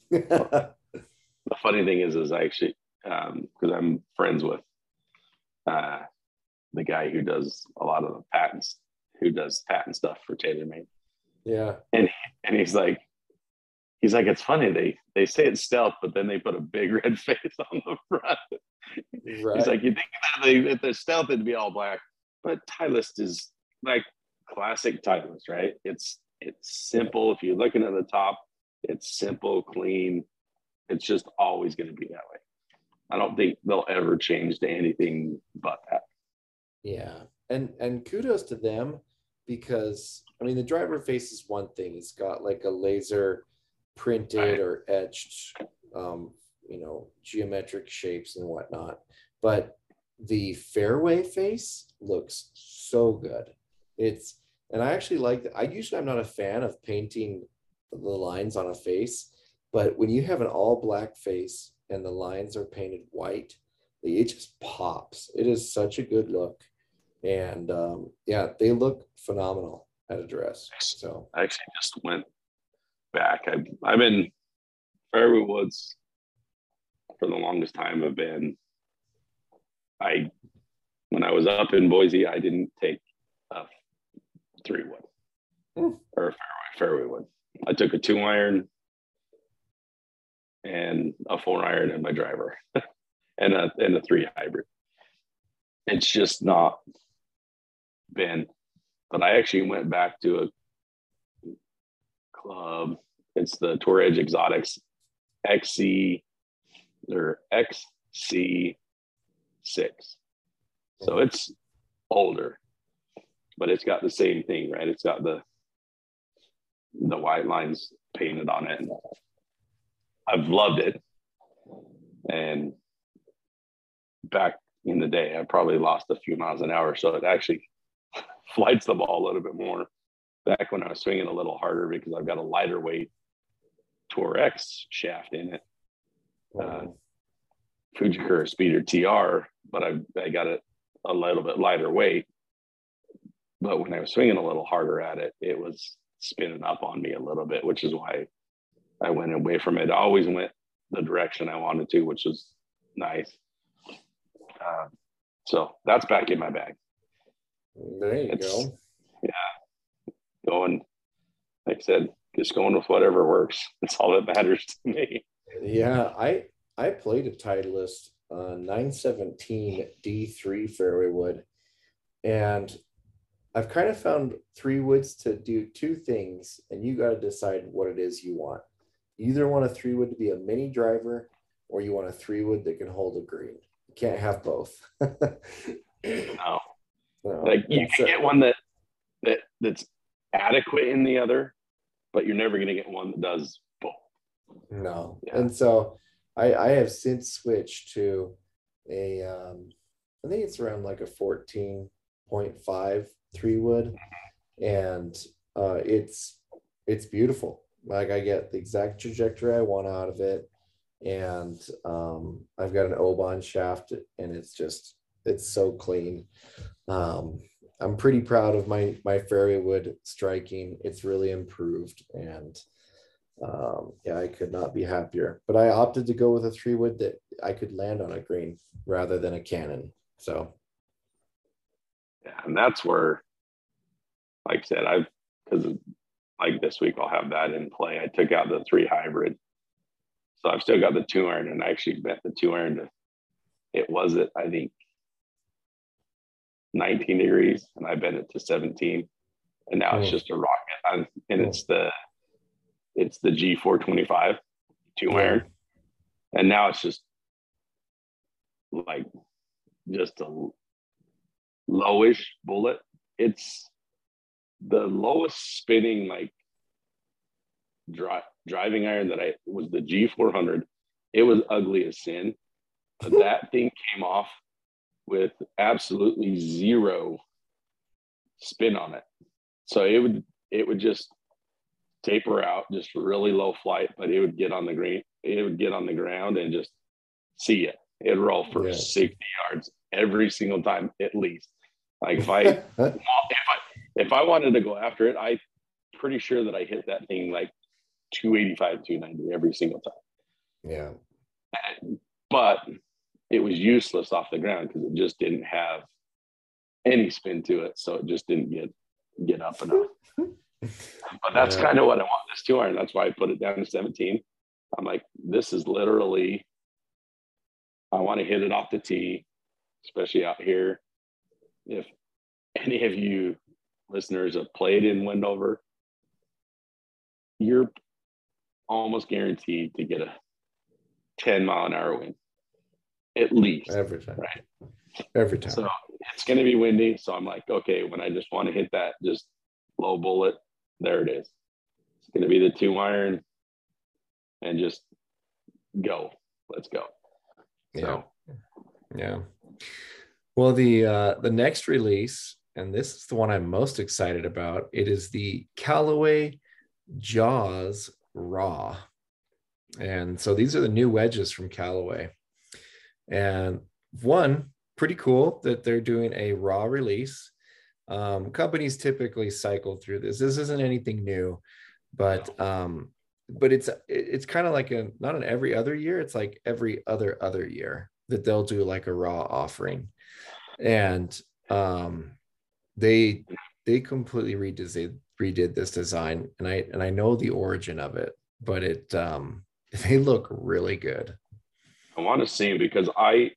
The funny thing is I actually, because I'm friends with the guy who does a lot of the patents, who does patent stuff for TaylorMade. Yeah. And he's like, it's funny. They say it's Stealth, but then they put a big red face on the front. Right. He's like, you think that if they're Stealth, it'd be all black. But Titleist is like classic Titleist, right? It's simple. If you're looking at the top, it's simple, clean. It's just always going to be that way. I don't think they'll ever change to anything but that. Yeah. And kudos to them, because I mean, the driver face is one thing. It's got like a laser printed or etched, geometric shapes and whatnot. But the fairway face looks so good. And I actually like that. I'm not a fan of painting the lines on a face, but when you have an all black face and the lines are painted white, it just pops. It is such a good look. And they look phenomenal at a dress. So I actually just went back. I've been fairway woods for the longest time. When I was up in Boise, I didn't take a 3-wood or a fairway wood. I took a 2-iron and a 4-iron in my driver and a 3 hybrid. It's just not been, but I actually went back to a club. It's the Tour Edge Exotics XC or XC6. So it's older, but it's got the same thing, right? It's got the white lines painted on it. And I've loved it. And back in the day, I probably lost a few miles an hour. So it actually flights the ball a little bit more. Back when I was swinging a little harder, because I've got a lighter weight Tour X shaft in it. Fujikura Speeder TR, but I got it a little bit lighter weight. But when I was swinging a little harder at it, it was spinning up on me a little bit, which is why I went away from it. I always went the direction I wanted to, which was nice. So that's back in my bag. There you go. Yeah, going, like I said, just going with whatever works. That's all that matters to me. Yeah, I played a Titleist 917 D3 fairway wood, and I've kind of found 3-woods to do two things, and you got to decide what it is you want. You either want a 3-wood to be a mini driver, or you want a 3-wood that can hold a green. You can't have both. No. Like you can get one that's adequate in the other, but you're never going to get one that does both. No. Yeah. And so I have since switched to a I think it's around like a 14.5 3-wood, and it's beautiful. Like I get the exact trajectory I want out of it, and I've got an Oban shaft, and it's so clean. I'm pretty proud of my fairway wood striking. It's really improved, and yeah, I could not be happier. But I opted to go with a 3-wood that I could land on a green rather than a cannon. So yeah, and that's where, like I said, because like this week I'll have that in play. I took out the 3 hybrid, so I've still got the 2-iron, and I actually bent the 2-iron to, it was at I think 19 degrees, and I bent it to 17, and now it's just a rocket, and it's the G425 2-iron, and now it's just like just a lowish bullet. It's the lowest spinning like driving iron that I was the G400. It was ugly as sin, but that thing came off with absolutely zero spin on it. So it would just taper out, just really low flight, but it would get on the green. It would get on the ground and just see it. It'd roll for 60 yards every single time, at least. Like if I wanted to go after it, I'm pretty sure that I hit that thing like 285, 290 every single time. Yeah. But it was useless off the ground because it just didn't have any spin to it. So it just didn't get up enough. But that's kind of what I want this 2-iron. That's why I put it down to 17. I'm like, this is literally, I want to hit it off the tee, especially out here. If any of you listeners have played in Wendover, you're almost guaranteed to get a 10-mile-an-hour wind, at least. Every time. Right? Every time. So it's going to be windy. So I'm like, okay, when I just want to hit that just low bullet, there it is. It's going to be the 2-iron and just go. Let's go. So. Yeah. Well, the next release, and this is the one I'm most excited about, it is the Callaway Jaws Raw. And so these are the new wedges from Callaway. And one, pretty cool that they're doing a raw release. Companies typically cycle through this. This isn't anything new, but it's kind of like not an every other year. It's like every other year that they'll do like a raw offering. And they completely redid this design, and I know the origin of it, but they look really good. I want to see them because I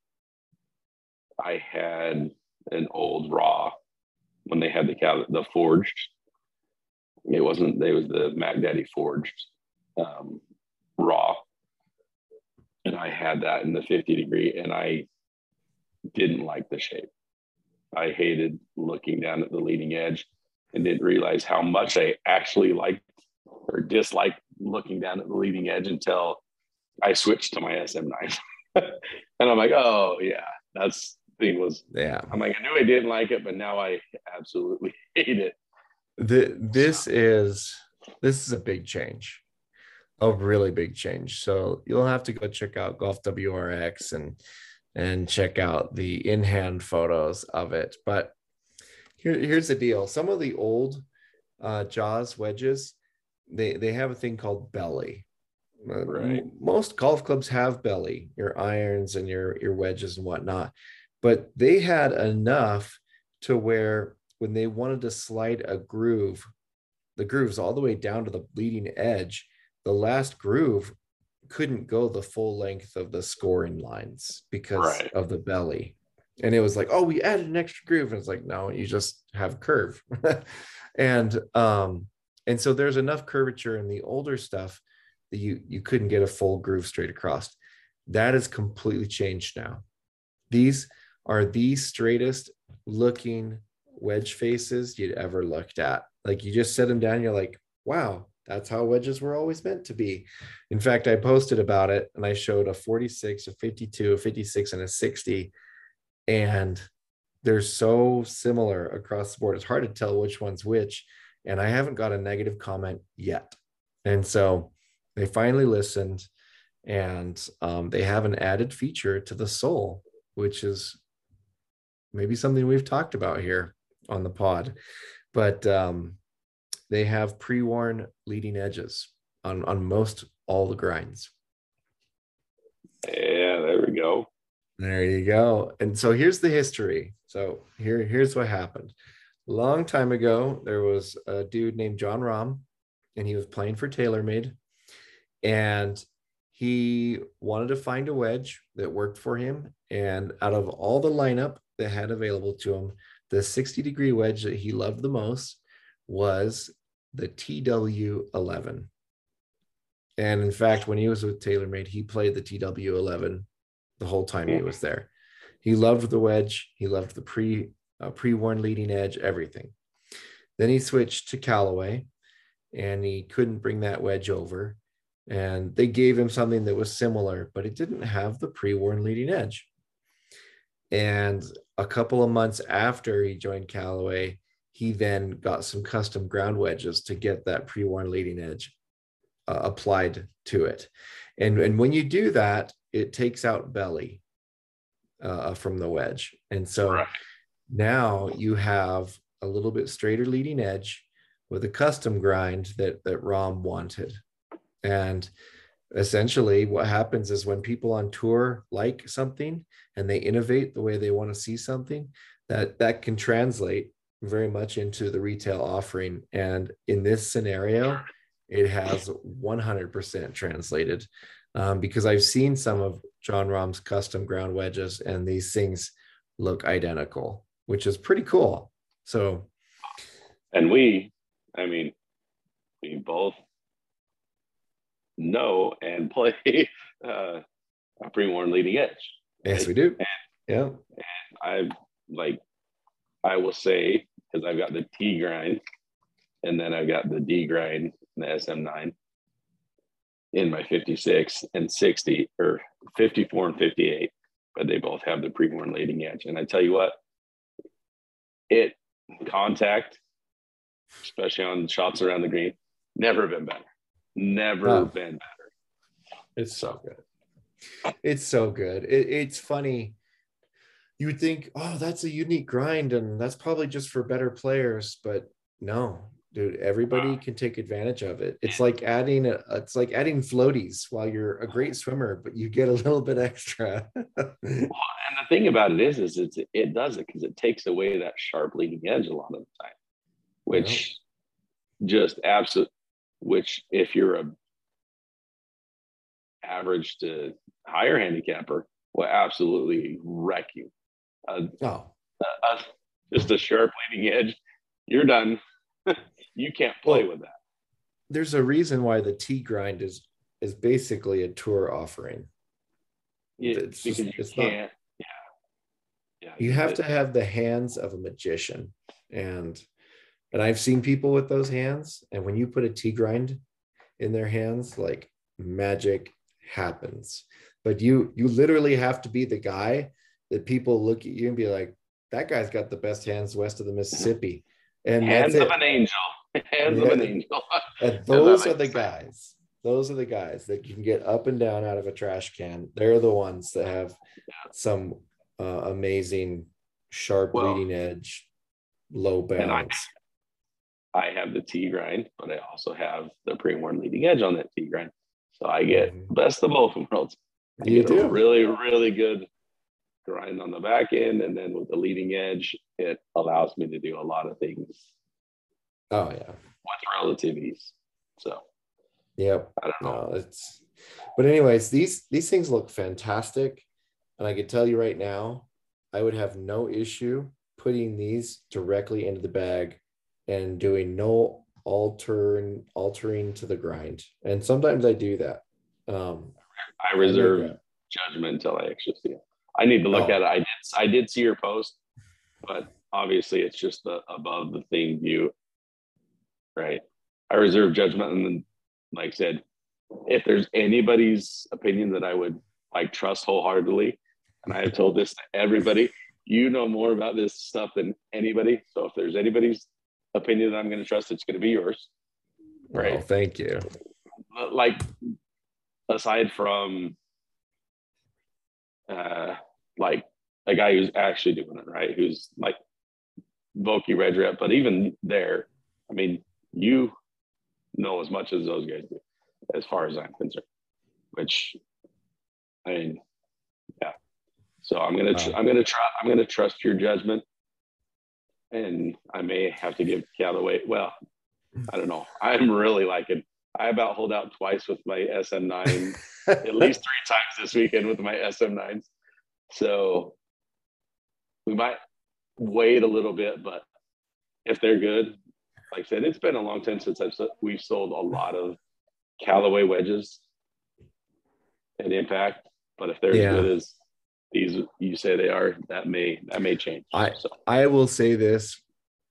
had an old raw when they had the forged. It was the Mac Daddy forged raw, and I had that in the 50 degree, and I didn't like the shape. I hated looking down at the leading edge and didn't realize how much I actually liked or disliked looking down at the leading edge until I switched to my SM9. And I'm like, oh yeah, that's thing was, yeah. I'm like, I knew I didn't like it, but now I absolutely hate it. This is a big change, a really big change. So you'll have to go check out Golf WRX and check out the in-hand photos of it. But here's the deal. Some of the old Jaws wedges, they have a thing called belly. Right. Most golf clubs have belly, your irons and your wedges and whatnot, but they had enough to where when they wanted to slide a groove, the grooves all the way down to the leading edge, the last groove couldn't go the full length of the scoring lines because Right. of the belly. And it was like, oh, we added an extra groove. And it's like, no, you just have curve. and and so there's enough curvature in the older stuff that you couldn't get a full groove straight across. That has completely changed now. These are the straightest looking wedge faces you'd ever looked at. Like, you just set them down, you're like, wow, that's how wedges were always meant to be. In fact, I posted about it and I showed a 46, a 52, a 56, and a 60. And they're so similar across the board. It's hard to tell which one's which. And I haven't got a negative comment yet. And so they finally listened, and they have an added feature to the sole, which is maybe something we've talked about here on the pod. But they have pre-worn leading edges on most all the grinds. Yeah, there we go. There you go. And so here's the history. So here's what happened. A long time ago, there was a dude named John Rahm, and he was playing for TaylorMade, and he wanted to find a wedge that worked for him. And out of all the lineup that had available to him, the 60-degree wedge that he loved the most was the TW11. And in fact, when he was with TaylorMade, he played the TW11 the whole time he was there. He loved the wedge. He loved the pre-worn leading edge, everything. Then he switched to Callaway, and he couldn't bring that wedge over. And they gave him something that was similar, but it didn't have the pre-worn leading edge. And a couple of months after he joined Callaway, he then got some custom ground wedges to get that pre-worn leading edge applied to it. And when you do that, it takes out belly from the wedge. And so now you have a little bit straighter leading edge with a custom grind that Rahm wanted. And essentially what happens is when people on tour like something and they innovate the way they want to see something, that can translate very much into the retail offering. And in this scenario, it has 100% translated, because I've seen some of John Rahm's custom ground wedges, and these things look identical, which is pretty cool. So, and we both know and play a pre-worn leading edge. Right? Yes, we do. And I will say, because I've got the T grind, and then I've got the D grind, the SM9 in my 56 and 60, or 54 and 58, but they both have the pre-worn leading edge. And I tell you what, contact, especially on shots around the green, never been better. Never been better. It's so good. It's so good. It's funny. You would think, oh, that's a unique grind, and that's probably just for better players, but no, dude, everybody can take advantage of it. It's like adding floaties while you're a great swimmer, but you get a little bit extra. Well, and the thing about it is it does it because it takes away that sharp leading edge a lot of the time, which just absolutely, which if you're a average to higher handicapper, will absolutely wreck you. Just a sharp leading edge, you're done. You can't play with that. There's a reason why the T grind is basically a tour offering. You have to have the hands of a magician, and I've seen people with those hands, and when you put a T grind in their hands, like, magic happens. But you literally have to be the guy that people look at you and be like, that guy's got the best hands west of the Mississippi. And hands of an angel. Hands of an angel. And those are the guys. Those are the guys that can get up and down out of a trash can. They're the ones that have some amazing sharp leading edge, low bounce. I have the T grind, but I also have the pre-worn leading edge on that T grind. So I get best of both worlds. You do a really, really good grind on the back end, and then with the leading edge, it allows me to do a lot of things. Oh yeah, with relative ease. So, yep. I don't know. No, but anyways, these things look fantastic, and I can tell you right now, I would have no issue putting these directly into the bag and doing no altering to the grind. And sometimes I do that. I reserve judgment until I actually see it. I need to look at it. I did see your post, but obviously it's just the above the thing view, right? I reserve judgment, and then, like I said, if there's anybody's opinion that I would like trust wholeheartedly, and I have told this to everybody, you know more about this stuff than anybody. So if there's anybody's opinion that I'm going to trust, it's going to be yours, right? Oh, thank you. Like, aside from like a guy who's actually doing it, right? Who's like Vokey Red Rep, but even there, I mean, you know as much as those guys do, as far as I'm concerned. Which, I mean, yeah. So I'm gonna trust your judgment, and I may have to give Callaway. Well, I don't know. I'm really liking. I about hold out twice with my SM9, at least 3 times this weekend with my SM9s. So we might wait a little bit, but if they're good, like I said, it's been a long time since we've sold a lot of Callaway wedges at Impact. But if they're as good as these you say they are, that may change. I will say this,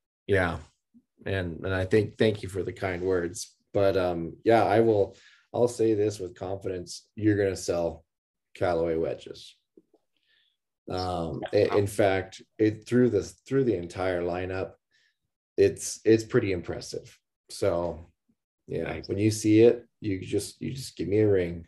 and I think thank you for the kind words. But I'll say this with confidence: you're going to sell Callaway wedges. In fact, through the entire lineup, it's pretty impressive. So, nice. When you see it, you just give me a ring.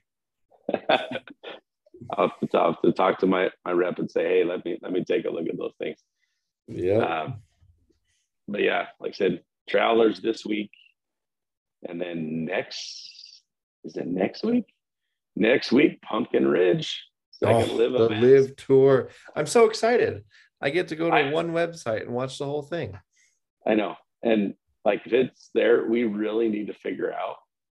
I'll have to talk to my rep and say, hey, let me take a look at those things. Yeah. But yeah, like I said, Travelers this week. And then next week? Next week, Pumpkin Ridge. The Live Tour. I'm so excited. I get to go to one website and watch the whole thing. I know. And like, if it's there, we really need to figure out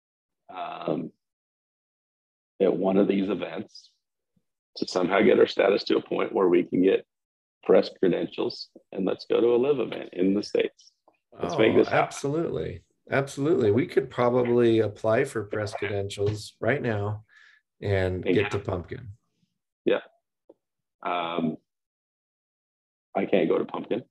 at one of these events to somehow get our status to a point where we can get press credentials, and let's go to a Live event in the States. Let's make this happen. Absolutely. We could probably apply for press credentials right now and get to Pumpkin. Yeah. I can't go to Pumpkin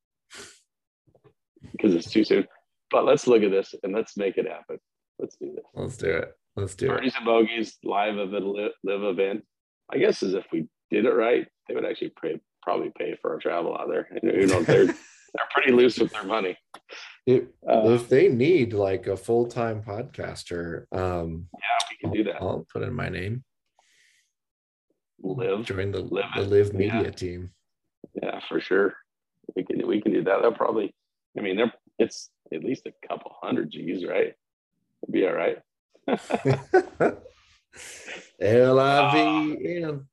because it's too soon. But let's look at this and let's make it happen. Let's do this. Let's do it. Birdies and Bogies live Live event. I guess as if we did it right, they would actually probably pay for our travel out there. And who knows, they're pretty loose with their money. If they need like a full-time podcaster, we can do that. I'll put in my name. Join the Live media team. Yeah, for sure. We can do that. They'll probably. I mean, it's at least a couple hundred G's, right? It'll be all right. LIVN.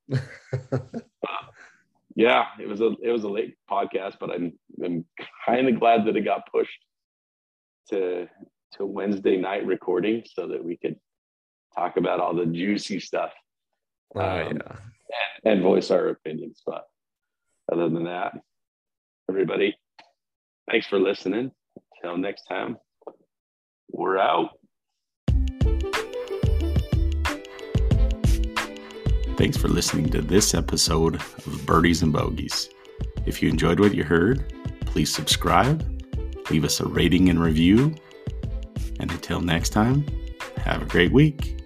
Yeah, it was a late podcast, but I'm kind of glad that it got pushed to Wednesday night recording so that we could talk about all the juicy stuff. And voice our opinions. But other than that, everybody, thanks for listening. Until next time, we're out. Thanks for listening to this episode of Birdies and Bogies. If you enjoyed what you heard, please subscribe, leave us a rating and review, and until next time, have a great week.